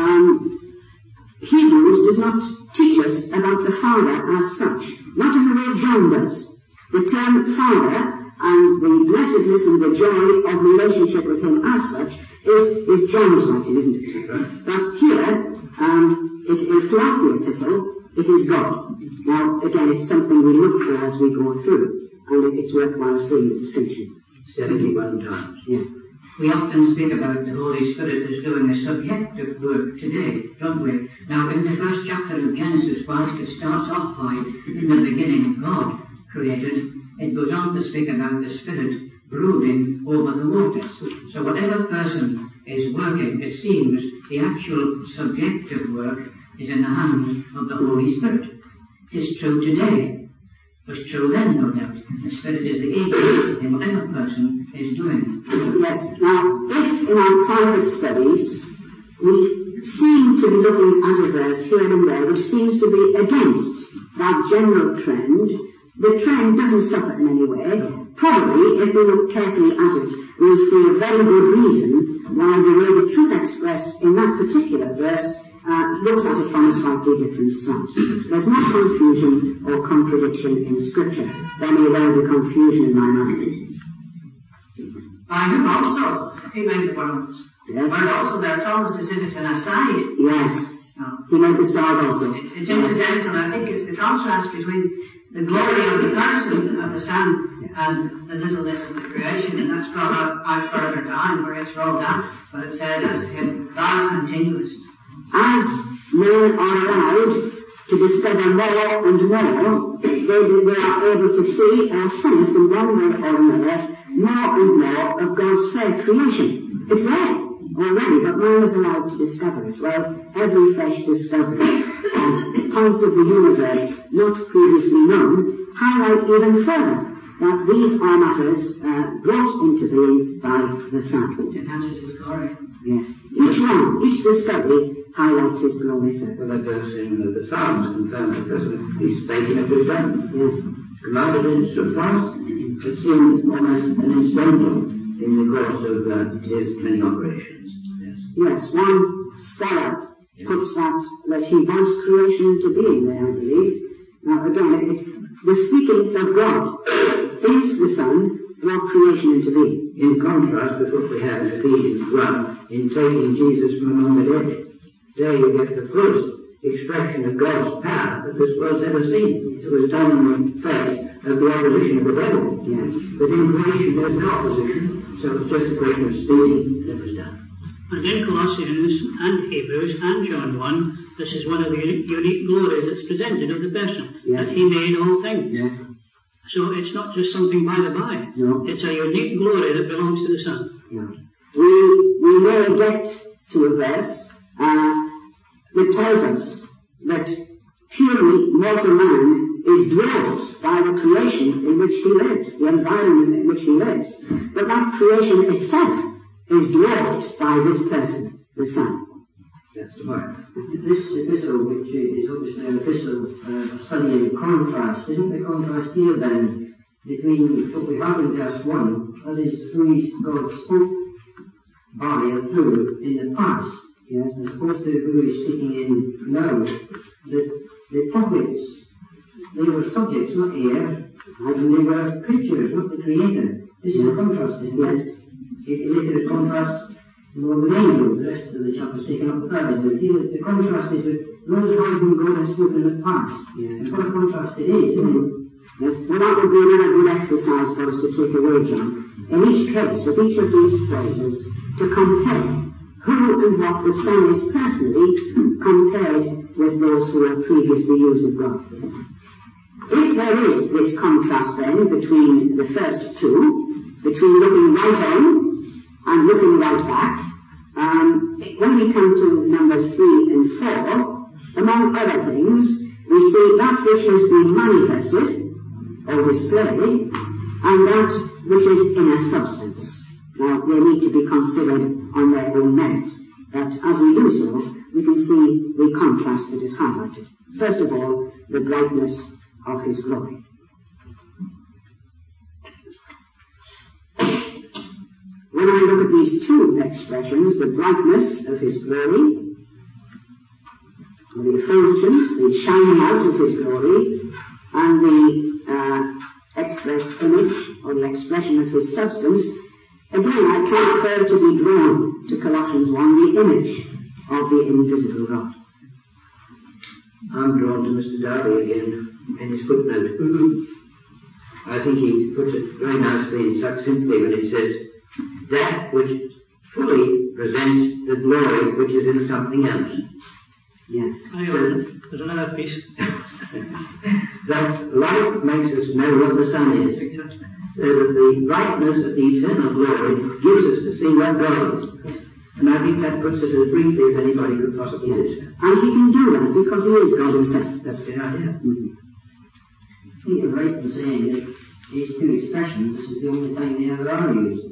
Hebrews does not teach us about the Father as such, not in the way John does. The term Father and the blessedness and the joy of relationship with him as such is John's writing, isn't it? But here, throughout the epistle, it is God. Now, again, it's something we look for as we go through, and it's worthwhile seeing the distinction. 71 times. Yeah. We often speak about the Holy Spirit as doing a subjective work today, don't we? Now, in the first chapter of Genesis, whilst it starts off by, in the beginning, God created, it goes on to speak about the Spirit brooding over the waters. So whatever person is working, it seems the actual subjective work is in the hands of the Holy Spirit. It is true today. It was true then, no doubt. The Spirit is the agent in whatever person is doing. Yes. Now, if in our private studies we seem to be looking at a verse here and there which seems to be against that general trend, the trend doesn't suffer in any way. Probably, if we look carefully at it, we'll see a very good reason why the way the truth expressed in that particular verse looks at it from a slightly different slant. There's no confusion or contradiction in Scripture. There may well be confusion in my mind. By him also, he made the worlds. Yes. But also there, it's almost as if it's an aside. Yes. He made the stars also. It's incidental. I think it's the contrast between the glory of the person of the Son and the littleness of the creation, and that's brought out further down where it's rolled out. But it says, as to him, thou continuest. As men are allowed to discover more and more, they are able to see or sense in one way or another more and more of God's fair creation. It's there already, but man is allowed to discover it. Well, every fresh discovery of points of the universe not previously known highlight even further that these are matters brought into being by the Son. It enhances his glory. Yes. Each discovery highlights his glory further. Well, that verse in the Psalms confirms the person he's speaking of his done. Yes. Commanded in suffice. It seems almost an incidental in the course of his many operations. Yes, one scholar puts that he wants creation into being there, I believe. Now, again, it's the speaking of God thinks the Son brought creation into being. In contrast with what we have in Ephesians 1, in taking Jesus from among the dead. There you get the fullest expression of God's power that this world's ever seen. It was done in the face of the opposition of the devil. Yes. But in creation there's no opposition, so it's just a question of speaking, and it was done. And in Colossians and Hebrews and John 1, this is one of the unique glories that's presented of the person, yes. that he made all things. Yes. So it's not just something by the by. No. It's a unique glory that belongs to the Son. Yeah. We may get to a verse that tells us that purely mortal man is dwarfed by the creation in which he lives, the environment in which he lives. But that creation itself is dwarfed by this person, the Son. That's right. This epistle, which is obviously an epistle studying contrast, isn't the contrast here then between what we have in verse 1, that is, who God spoke by and through in the past, yes, as opposed to who is speaking in now. The prophets, they were subjects, not heir, and they were creatures, not the creator. This is a contrast, isn't it? Later the contrast with angels, the rest of the chapter is taken up with that, isn't it? Here the contrast is with those by whom God has spoken in the past. Yes. And what a contrast it is, isn't it? Yes, well, that would be another good exercise for us to take away, John. In each case, with each of these phrases, to compare who and what the Son is personally compared with those who are previously used of God. If there is this contrast then between the first two, between looking right on and looking right back, when we come to numbers 3 and 4, among other things, we see that which has been manifested or displayed, and that which is inner substance. Now, they need to be considered on their own merit, but as we do so, we can see the contrast that is highlighted. First of all, the brightness of his glory. When I look at these two expressions, the brightness of his glory, or the effulgence, the shining out of his glory, and the express image, or the expression of his substance, again, I can't fail to be drawn to Colossians 1, the image of the invisible God. I'm drawn to Mr. Darby again in his footnote. I think he puts it very nicely and succinctly when he says, that which fully presents the glory which is in something else. Yes. There's another piece. That light makes us know what the sun is. So that the brightness of the eternal glory gives us to see what God is. And I think that puts it as briefly as anybody could possibly do. And he can do that because he is God himself. That's the idea. I think you're right in saying that these two expressions, this is the only time they ever are used.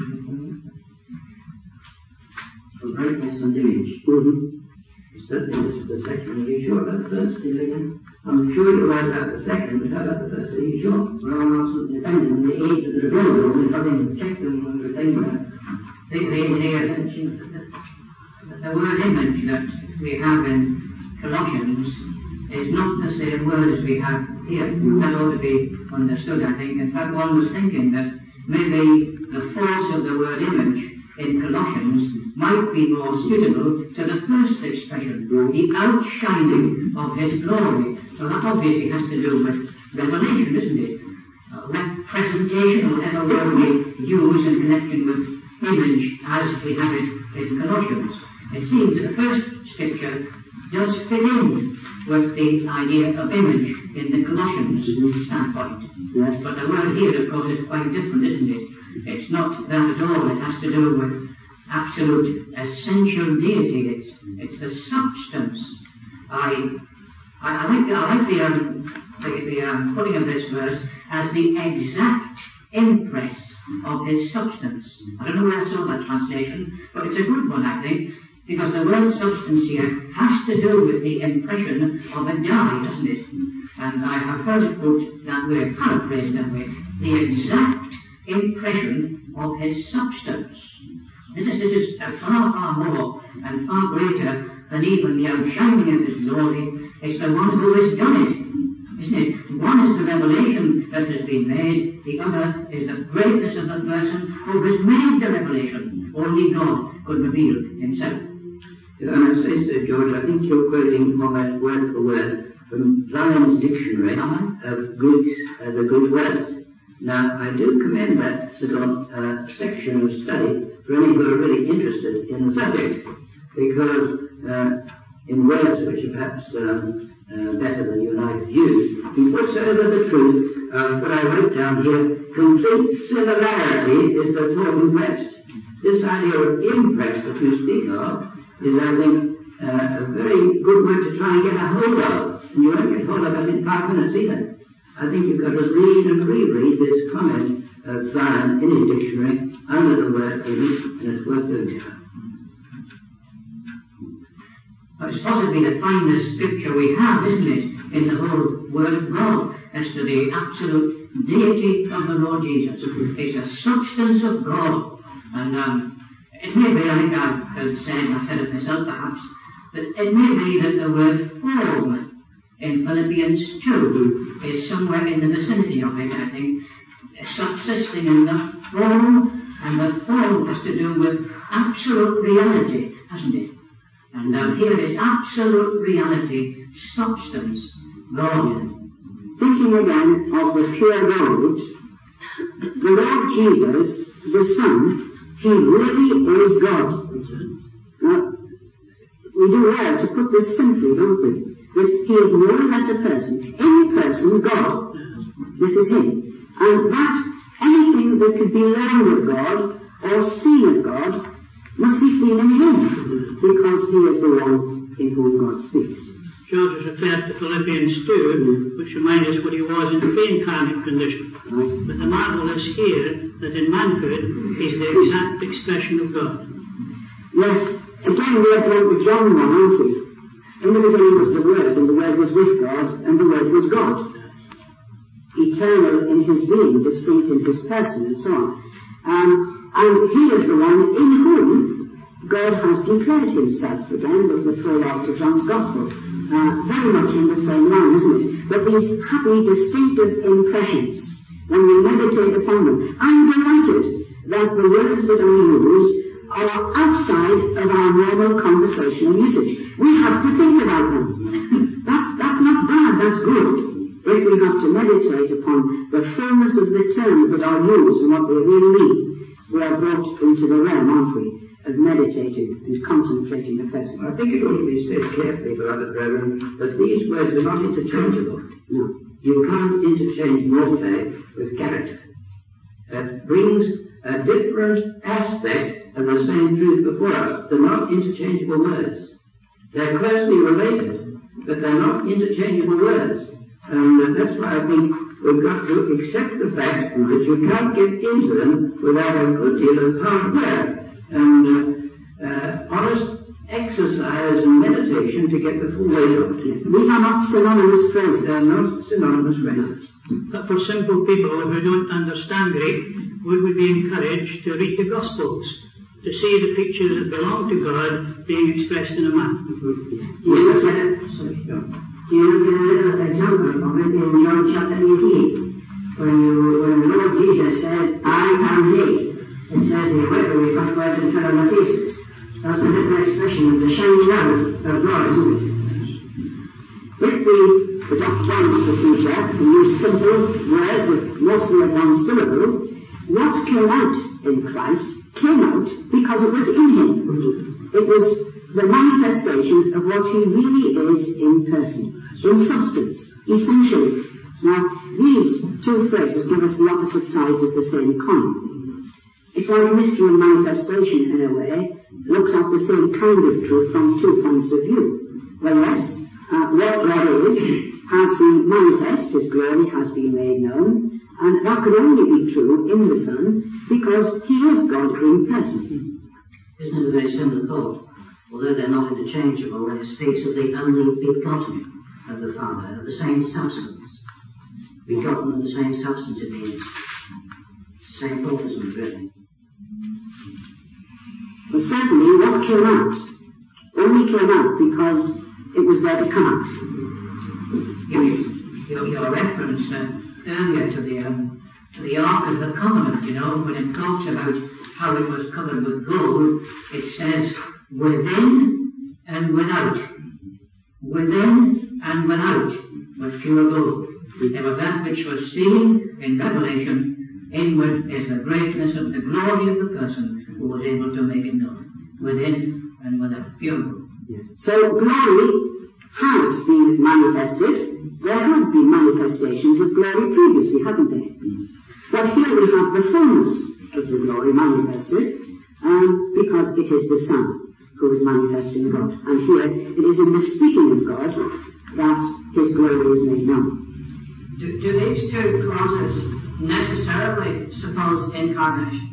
For brightness and image. Certainly, this is the second. Are you sure about the first? I'm sure you're right about the second, but how about the first? Are you sure? Well, I'm absolutely dependent on the aids that are available, and if I didn't check them on the thing that the engineers mentioned that the word image that we have in Colossians is not the same word as we have here. That ought to be understood, I think. In fact, one was thinking that maybe the force of the word image in Colossians might be more suitable to the first expression, the outshining of his glory. So that obviously has to do with revelation, isn't it? Representation, or whatever word we use in connection with image as we have it in Colossians. It seems that the first scripture does fit in with the idea of image in the Colossians standpoint. Yes. But the word here, of course, is quite different, isn't it? It's not that at all. It has to do with absolute essential deity. It's the substance. I like the putting of this verse as the exact impress of his substance. I don't know where I saw that translation, but it's a good one, I think, because the word substance here has to do with the impression of a die, doesn't it? And I have heard it put that way, paraphrased that way, the exact impression of his substance. This is far, far more and far greater than even the outshining of his glory. It's the one who has done it, isn't it? One is the revelation that has been made, the other is the greatness of the person who has made the revelation. Only God could reveal himself. And I say, Sir George, I think you're quoting almost word for word from Zion's dictionary of Greek's, the Greek words. Now, I do commend that little section of study for any who are really interested in the subject, because in words which are perhaps better than you and I could use, he puts over the truth of what I wrote down here. Complete similarity is the thought impressed. This idea of impressed that you speak of is, I think, a very good word to try and get a hold of. And you won't get hold of it in 5 minutes either. I think you've got to read and reread this comment of Zion in his dictionary under the word image, and it's worth doing so. It's possibly the finest scripture we have, isn't it, in the whole Word of God, as to the absolute deity of the Lord Jesus. It's a substance of God. And it may be, I think I've said it myself perhaps, but it may be that the word form in Philippians 2 is somewhere in the vicinity of it, I think, subsisting in the form, and the form has to do with absolute reality, hasn't it? And here is absolute reality, substance, God. Thinking again of the pure gold, the Lord Jesus, the Son, he really is God. Now, we do well to put this simply, don't we? That he is more or less a person. In person, God. This is him. And that anything that could be learned of God or seen of God must be seen in him, because he is the one in whom God speaks. George has referred to Philippians 2, which reminds us what he was in pre-incarnate condition. Right. But the marvel is here that in manhood he's the exact expression of God. Yes, again we are drawn to John 1, aren't we? In the beginning was the Word, and the Word was with God, and the Word was God. Eternal in his being, distinct in his person, and so on. And he is the one in whom God has declared himself, again, with the prologue to John's Gospel. Very much in the same line, isn't it? But these happy, distinctive impressions, when we meditate upon them, I'm delighted that the words that are used are outside of our normal conversational usage. We have to think about them. That's not bad, that's good. If we have to meditate upon the fullness of the terms that are used and what they really mean, we are brought into the realm, aren't we, of meditating and contemplating the person. I think it ought to be said carefully, beloved brethren, that these words are not interchangeable. No. You can't interchange morphe with character. That brings a different aspect of the same truth before us. They're not interchangeable words. They're closely related, but they're not interchangeable words. And that's why I think we've got to accept the fact that you can't get into them without a good deal of hard work and honest exercise and meditation to get the full weight of it. Yes. These are not synonymous phrases. They're not synonymous phrases. But for simple people who don't understand Greek, would we be encouraged to read the Gospels, to see the features that belong to God being expressed in a man? Do you look at a little example of it in John chapter 18, when the Lord Jesus says, I am he. It says he wept when he got wet and fell on the face. That's a little expression of the shining out of God, isn't it? If we adopt John's procedure and use simple words of mostly of one syllable, what came out in Christ came out because it was in him. It was the manifestation of what he really is in person, in substance, essentially. Now, these two phrases give us the opposite sides of the same coin. It's like mystery and manifestation, in a way, looks at the same kind of truth from 2 points of view. Well, yes, what God is has been manifest, his glory has been made known, and that could only be true in the Son because he is God in person. Isn't it a very similar thought? Although they're not interchangeable, when it speaks of the only begotten of the Father, of the same substance. Begotten of the same substance, it means. Same thought, isn't it, really? But certainly what came out only came out because it was there to come out. Your reference earlier to the Ark of the Covenant, when it talks about how it was covered with gold, it says within and without. Within and without was pure gold. There was that which was seen in Revelation. Inward is the greatness of the glory of the person who was able to make it known. Within and without. Pure gold. Yes. So glory had been manifested. There had been manifestations of glory previously, hadn't there? But here we have the fullness of the glory manifested, because it is the Son who is manifesting God. And here it is in the speaking of God that his glory is made known. Do these two clauses necessarily suppose incarnation?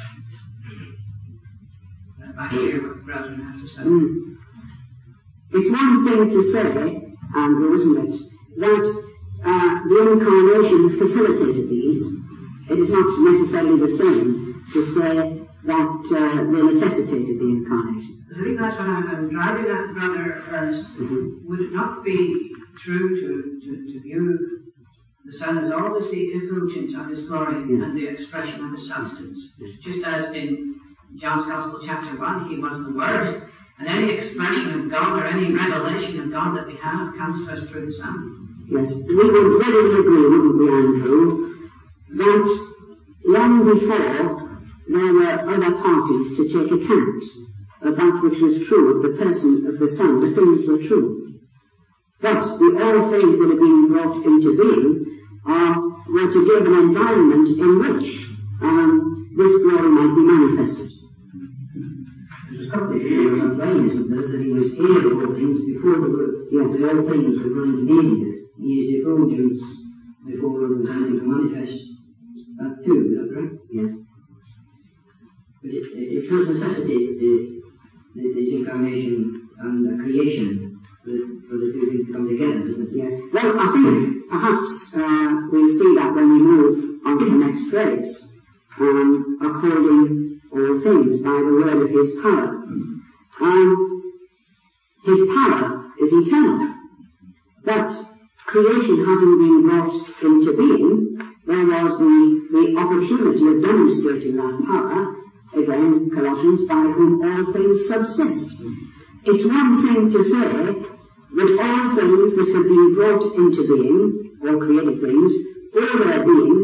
I hear what the brethren have to say. It's one thing to say, Andrew, isn't it, that the incarnation facilitated these. It is not necessarily the same to say that they necessitated the incarnation. I think that's what I'm driving at, Brother Ernest. Would it not be true to view the Son as always the effulgence of his glory and the expression of his substance? Just as in John's Gospel chapter 1, he was the Word, and any expression of God or any revelation of God that we have comes to us through the Son. Yes, we would readily agree, wouldn't we, Andrew, that long before there were other parties to take account of that which was true of the person of the Son. The things were true. But the all things that are being brought into being were to give an environment in which this glory might be manifested. There's a couple of areas on plain, isn't there, that he was heir of all things before the world. Yes. All things were going into being. He is the effulgence before there was anything to manifest. That too, is that correct? Yes. But it does necessitate this incarnation and the creation for the two things to come together, doesn't it? Yes. Well, I think perhaps we'll see that when we move on to the next phrase. According all things by the word of his power. His power is eternal. But creation having been brought into being, there was the opportunity of demonstrating that power, again, Colossians, by whom all things subsist. It's one thing to say that all things that have been brought into being, all created things, all their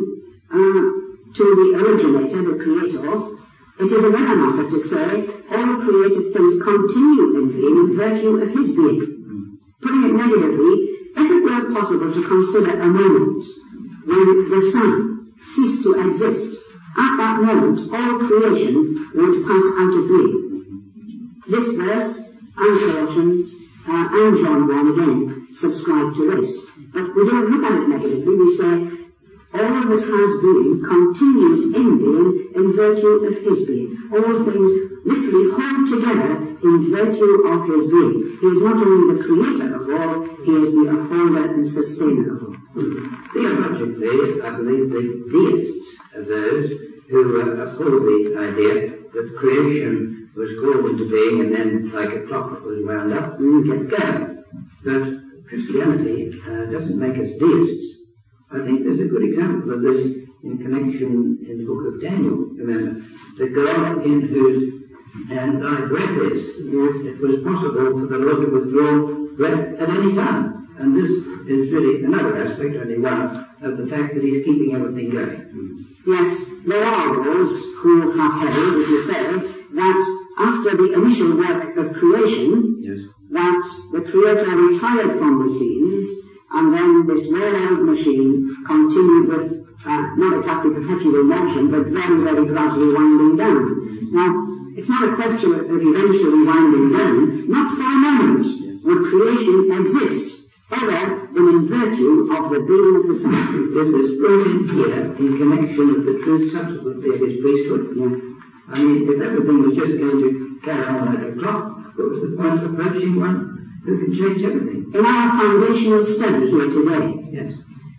being, to the originator, the creator. It is another matter to say all created things continue in being in virtue of his being. Putting it negatively, if it were possible to consider a moment when the Son ceased to exist, at that moment all creation would pass out of being. This verse and Colossians and John 1 again subscribe to this. But we don't look at it negatively, we say all that has being continues in being in virtue of his being. All things literally hold together in virtue of his being. He is not only the creator of all, he is the upholder and sustainer of all. Theologically, I believe the deists are those who uphold the idea that creation was called into being and then, like a clock, it was wound up and kept going. But Christianity doesn't make us deists. I think there's a good example of this in connection in the book of Daniel. Remember, the God in whose hand thy breath is. Yes, it was possible for the Lord to withdraw breath at any time. And this is really another aspect, only one, of the fact that he's keeping everything going. Yes, there are those who have held, as you say, that after the initial work of creation, that the Creator retired from the scenes, and then this world machine continued with not exactly perpetual motion, but very, very gradually winding down. Now, it's not a question of eventually winding down. Not for a moment would creation exist other than in virtue of the being of the Son. There's this brilliant here in connection with the truth subsequently of his priesthood. I mean, if everything was just going to carry on like a clock, what was the point of approaching one who can change everything? In our foundational study here today,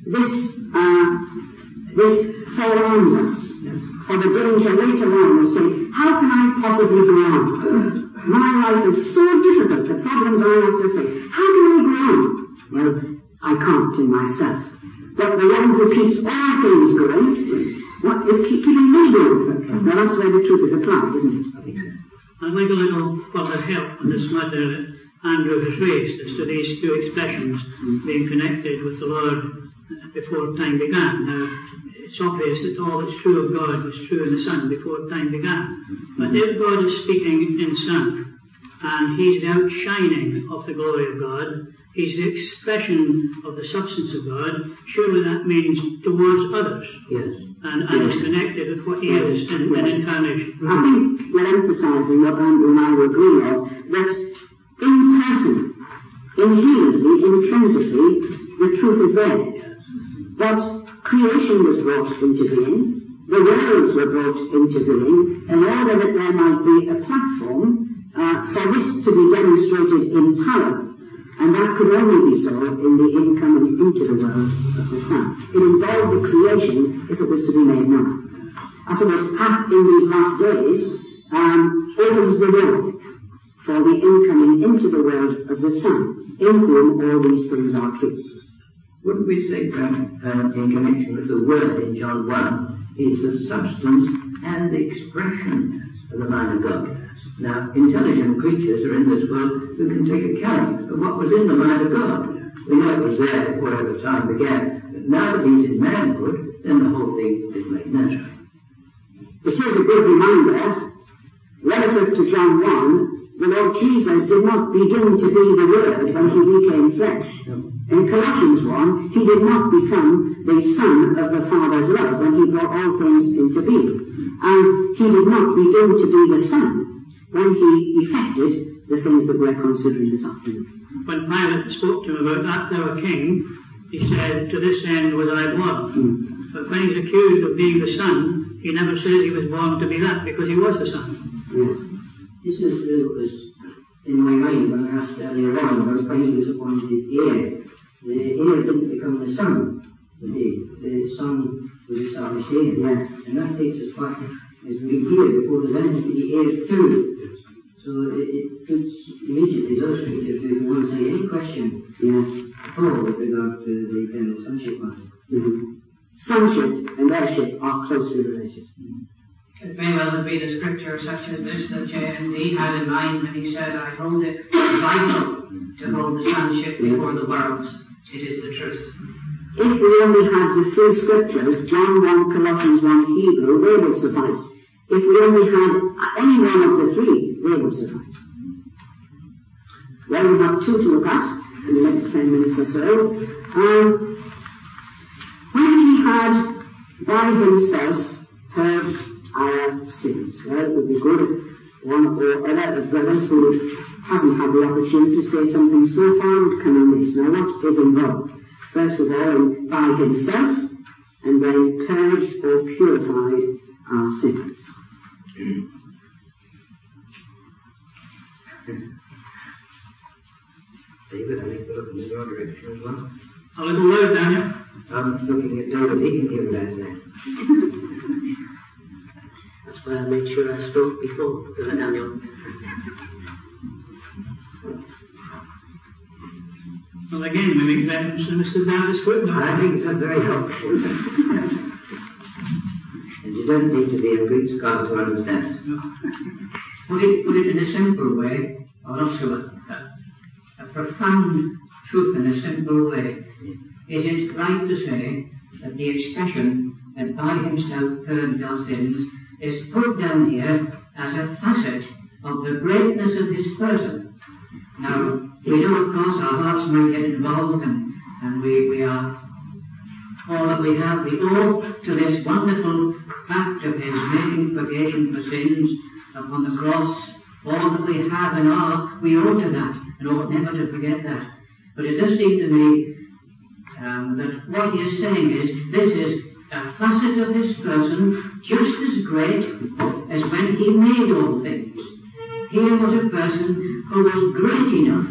this forewarns us for the danger later on of saying, how can I possibly go on? My life is so difficult, the problems I have to face. How can I go on? Well, I can't in myself. But the one who keeps all things going is keeping me going. Now that's where the truth is applied, isn't it? I'd like a little further help on this matter that Andrew has raised as to these two expressions being connected with the Lord before time began. Now, it's obvious that all that's true of God was true in the Son before time began. But if God is speaking in Son, and he's the outshining of the glory of God. He's the expression of the substance of God. Surely that means towards others. Yes. And it's connected with what he is in incarnation. I think you're emphasising what Andrew and I will agree on, that in person, inherently, intrinsically, the truth is there. But creation was brought into being, the worlds were brought into being, in order that there might be a platform for this to be demonstrated in power. And that could only be so in the incoming into the world of the Son. It involved the creation if it was to be made known. I suppose hath in these last days opens the door for the incoming into the world of the Son, in whom all these things are true. Wouldn't we say, in connection with the Word in John 1, is the substance and the expression of the mind of God? Now, intelligent creatures are in this world who can take account of what was in the mind of God. We know it was there before ever time began, but now that he's in manhood, then the whole thing is made natural. It is a good reminder, relative to John 1, the Lord Jesus did not begin to be the Word when he became flesh. In Colossians 1, he did not become the Son of the Father's love when he brought all things into being. And he did not begin to be the Son when he effected the things that we're considering this afternoon. When Pilate spoke to him about that thou king, he said, to this end was I born. But when he's accused of being the Son, he never says he was born to be that, because he was the Son. Yes. This was what was in my mind when I asked earlier on about when he was appointed heir. The heir didn't become the son, the son was established heir. Yes. And that takes us back as we hear before there's anything to be heired to. So it puts immediately illustrated if you want to say any question at all with regard to the eternal sonship matter. Sonship and heirship are closely related. It may well have been a scripture such as this that J.N.D. had in mind when he said, I hold it vital to hold the sonship before the worlds. It is the truth. If we only had the three scriptures, John 1, Colossians 1, Hebrew, they would suffice. If we only had any one of the three, they would suffice. Well, we have two to look at in the next 10 minutes or so. When he had by himself heard our sins. Well, it would be good if one or other of brothers who hasn't had the opportunity to say something so far would come on this. Now, what is involved? First of all, by himself, and then purged or purified our sins. David, I think we're looking in your direction as well. A little loud, Daniel. I'm looking at David, he can give that then. That's why I made sure I spoke before, Brother Daniel. Well, again, we make reference to Mr. Davis' footnote. I think it's very helpful. And you don't need to be a Greek scholar to understand it. No. Put it in a simple way, or also a profound truth in a simple way. Is it right to say that the expression that by himself purged our sins is put down here as a facet of the greatness of his person? Now, we know, of course, our hearts might get involved, and we are all that we have. We owe to this wonderful fact of his making purgation for sins upon the cross. All that we have and are, we owe to that, and ought never to forget that. But it does seem to me that what he is saying is, this is a facet of his person just as great as when he made all things. Here was a person who was great enough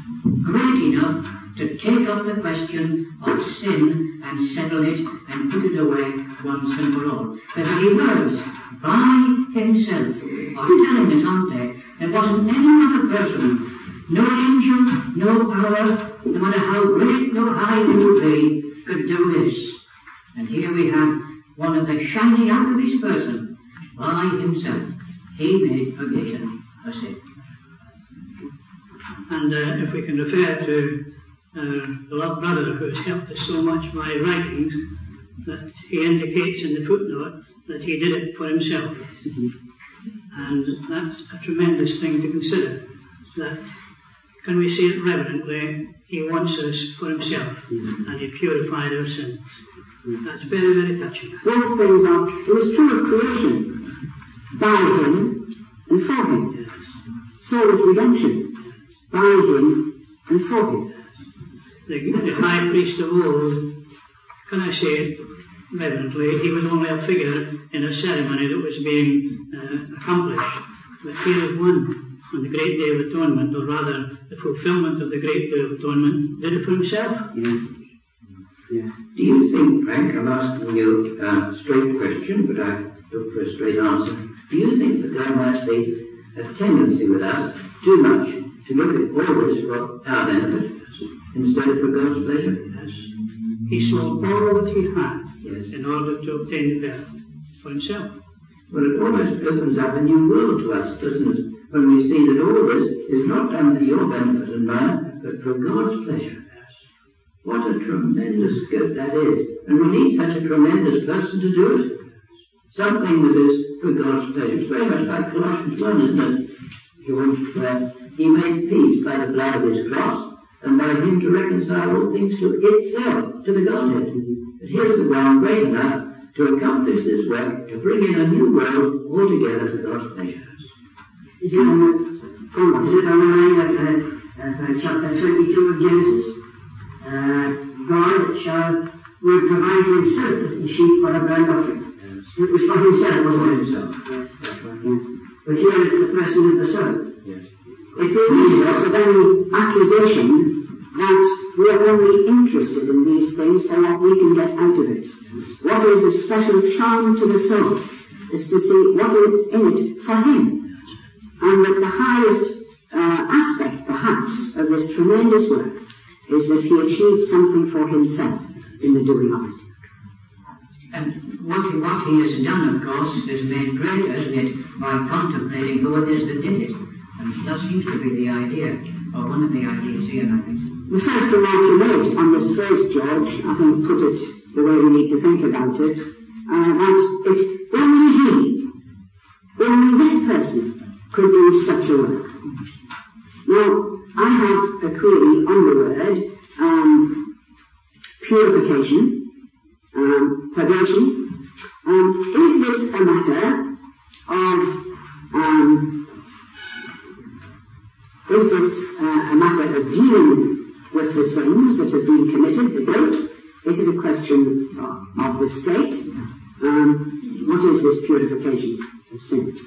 to take up the question of sin and settle it and put it away once and for all. But he was, by himself, are telling us, aren't they? There wasn't any other person, no angel, no power, no matter how great, no high they would be, could do this. And here we have one of the shining out of his person, by himself. He made purgation for sin. And if we can refer to the loved brother who has helped us so much by writings, that he indicates in the footnote that he did it for himself. And that's a tremendous thing to consider. that, can we say it reverently, he wants us for himself, and he purified our sins. That's very, very touching. Both things are, it was true of creation, by him and for him. Yes. So is redemption, by him and for him. The high priest of old, can I say it reverently, he was only a figure in a ceremony that was being accomplished. But here is one on the great day of atonement, or rather the fulfillment of the great day of atonement, did it for himself. Yes. Yes. Do you think, Frank, I'm asking you a straight question, but I look for a straight answer. Do you think that there might be a tendency with us too much to look at all this for our benefit instead of for God's pleasure? Yes. He sold all that he had Yes. in order to obtain the death for himself. Well, it almost opens up a new world to us, doesn't it? When we see that all this is not done for your benefit and mine, but for God's pleasure. What a tremendous scope that is. And we need such a tremendous person to do it. Something that is for God's pleasure. It's very much like Colossians 1, isn't it? George, where he made peace by the blood of his cross, and by him to reconcile all things to itself, to the Godhead. But here's the one great enough to accomplish this work, to bring in a new world altogether for God's pleasure. Is it on the line of chapter 22 of Genesis? God will provide himself with the sheep for a burnt offering. Yes. It was for himself, wasn't it? Himself. Yes, that's right. Yes. But here it's the person of the Son. Yes. It relieves us of any accusation that we are only interested in these things for what we can get out of it. What is of special charm to the soul is to see what is in it for him. And that the highest aspect, perhaps, of this tremendous work is that he achieved something for himself in the doing of it. And what he has done, of course, is made greater, isn't it, by contemplating who it is that did it. And that seems to be the idea, or one of the ideas here, I think. The first remark you made on this phrase, George, I think put it the way we need to think about it, that it only this person could do such a work. Now, I have a query on the word purification, purgation. Is this a matter of dealing with the sins that have been committed, the guilt? Is it a question of the state? What is this purification of sins?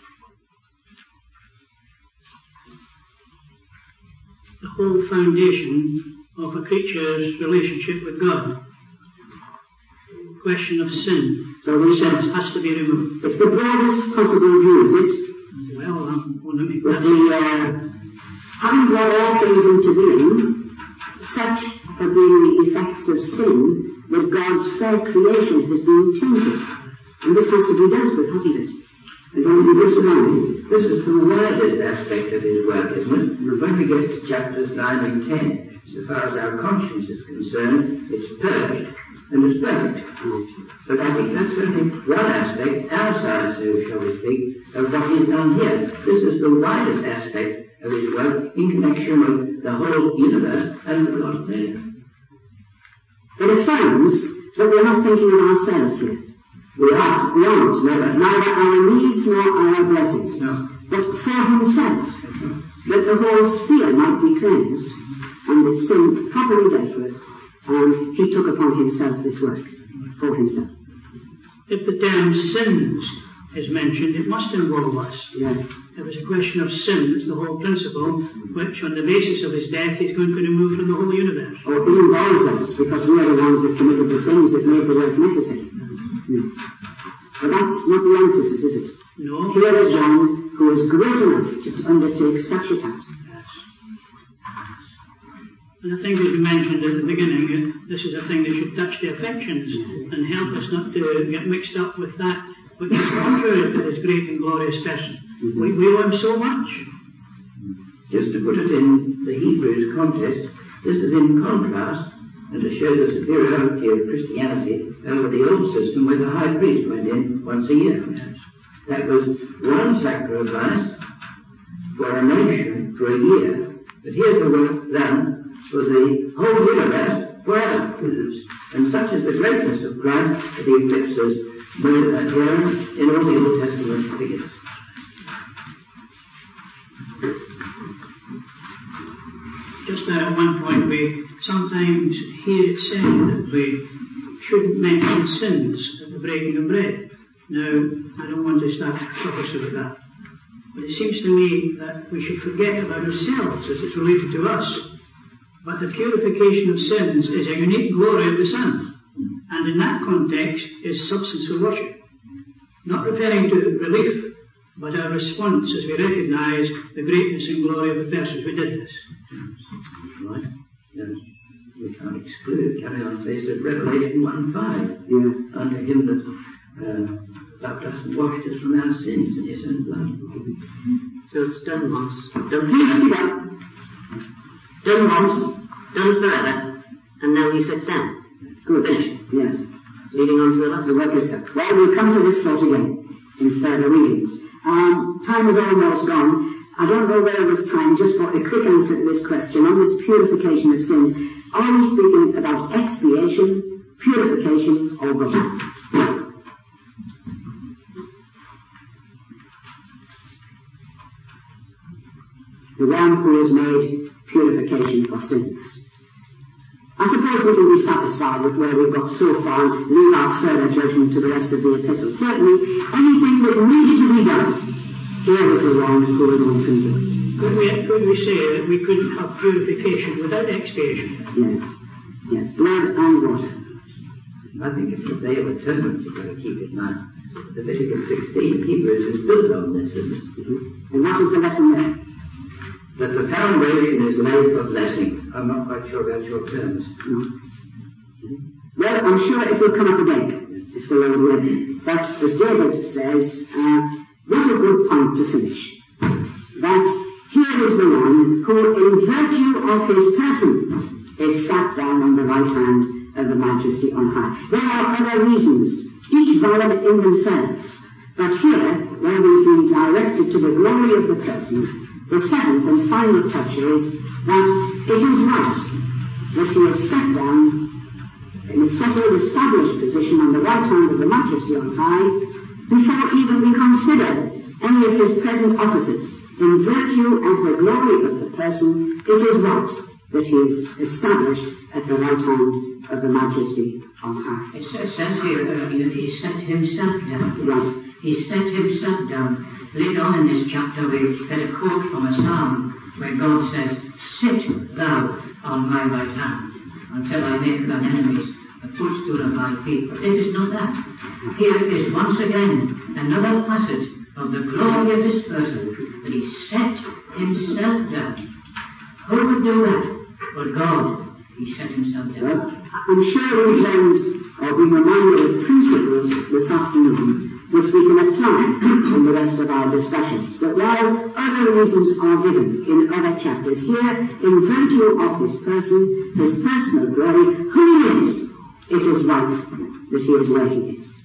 The whole foundation of a creature's relationship with God. The question of sin. So we sin has to be removed. It's the broadest possible view, is it? Well, I want to make that having brought all things into being, such have been the effects of sin that God's fair creation has been tainted. And this has to be dealt with, hasn't it? And only this alone. This is the widest aspect of his work, isn't it? And when we get to chapters 9 and 10, so far as our conscience is concerned, it's purged and it's perfect. But I think that's only one aspect, outside, so shall we speak, of what he's done here. This is the widest aspect of his work in connection with the whole universe and with God's pleasure. It affirms that we're not thinking of ourselves here. We aren't, neither our needs nor our blessings, but for himself, that the whole sphere might be cleansed, and that sin properly dealt with, and he took upon himself this work, for himself. If the term sins is mentioned, it must involve us. Yeah. It was a question of sin, it's the whole principle, which on the basis of his death he's going to remove from the whole universe. Oh, it involves us, because we are the ones that committed the sins that made the work necessary. But that's not the emphasis, is it? No. Here is one who is great enough to undertake such a task. Yes. And I think, as you mentioned at the beginning, this is a thing that should touch the affections and help us not to get mixed up with that which is contrary to this great and glorious person. We owe him so much. Just to put it in the Hebrews context, this is in contrast and to show the superiority of Christianity over the old system where the high priest went in once a year. That was one sacrifice for a nation for a year, but here's the work done for the whole universe forever. And such is the greatness of Christ that he eclipses here in all the Old Testament figures. Just at one point, we sometimes hear it said that we shouldn't mention sins at the breaking of bread. Now, I don't want to start controversy with that. But it seems to me that we should forget about ourselves as it's related to us. But the purification of sins is a unique glory of the Son. And in that context is substance for worship. Not referring to relief, but our response as we recognise the greatness and glory of the person who did this. Right. Yes. We can't exclude it. Carry on the basis of Revelation 1:5. Yes. Unto him that baptized and washed us from our sins in his own blood. So it's done once, done Please forever. speak up. Done once, done forever, and now he sits down. Good. Finished. Yes. Leading on to the last. The work is done. Well, we'll come to this thought again in further readings. Time is almost gone. I don't know whether there's time just for a quick answer to this question on this purification of sins. Are we speaking about expiation, purification, or both? The one who has made purification for sins. I suppose we can be satisfied with where we've got so far and leave out further judgment to the rest of the epistle. Certainly, anything that needed to be done, here is the one who alone can do it. Could we say that we couldn't have purification without expiation? Yes. Yes, blood and water. I think it's the Day of Atonement you've got to keep in mind. Leviticus 16, Hebrews is built on this, isn't it? Mm-hmm. And what is the lesson there? That the foundation is laid for blessing. I'm not quite sure about your terms. No. Well, I'm sure it will come up again, if the Lord will. But as David says, what a good point to finish. That here is the one who, in virtue of his person, is sat down on the right hand of the Majesty on high. There are other reasons, each valid in themselves. But here, where we've been directed to the glory of the person, the seventh and final touch is that it is right that he is set down in a settled, established position on the right hand of the Majesty on high before even we consider any of his present offices. In virtue of the glory of the person, it is right that he is established at the right hand of the Majesty on high. It says here that he set himself down. Right. He set himself down. Later on in this chapter we get a quote from a psalm where God says, "Sit thou on my right hand until I make thine enemies a footstool of thy feet." But this is not that. Here is once again another facet of the glory of his person, that he set himself down. Who could do that? But God. He set himself down. Well, I'm sure we've learned or been reminded of principles this afternoon which we can apply in the rest of our discussions. That while other reasons are given in other chapters, here, in virtue of his person, his personal glory, who he is, it is right that he is where he is.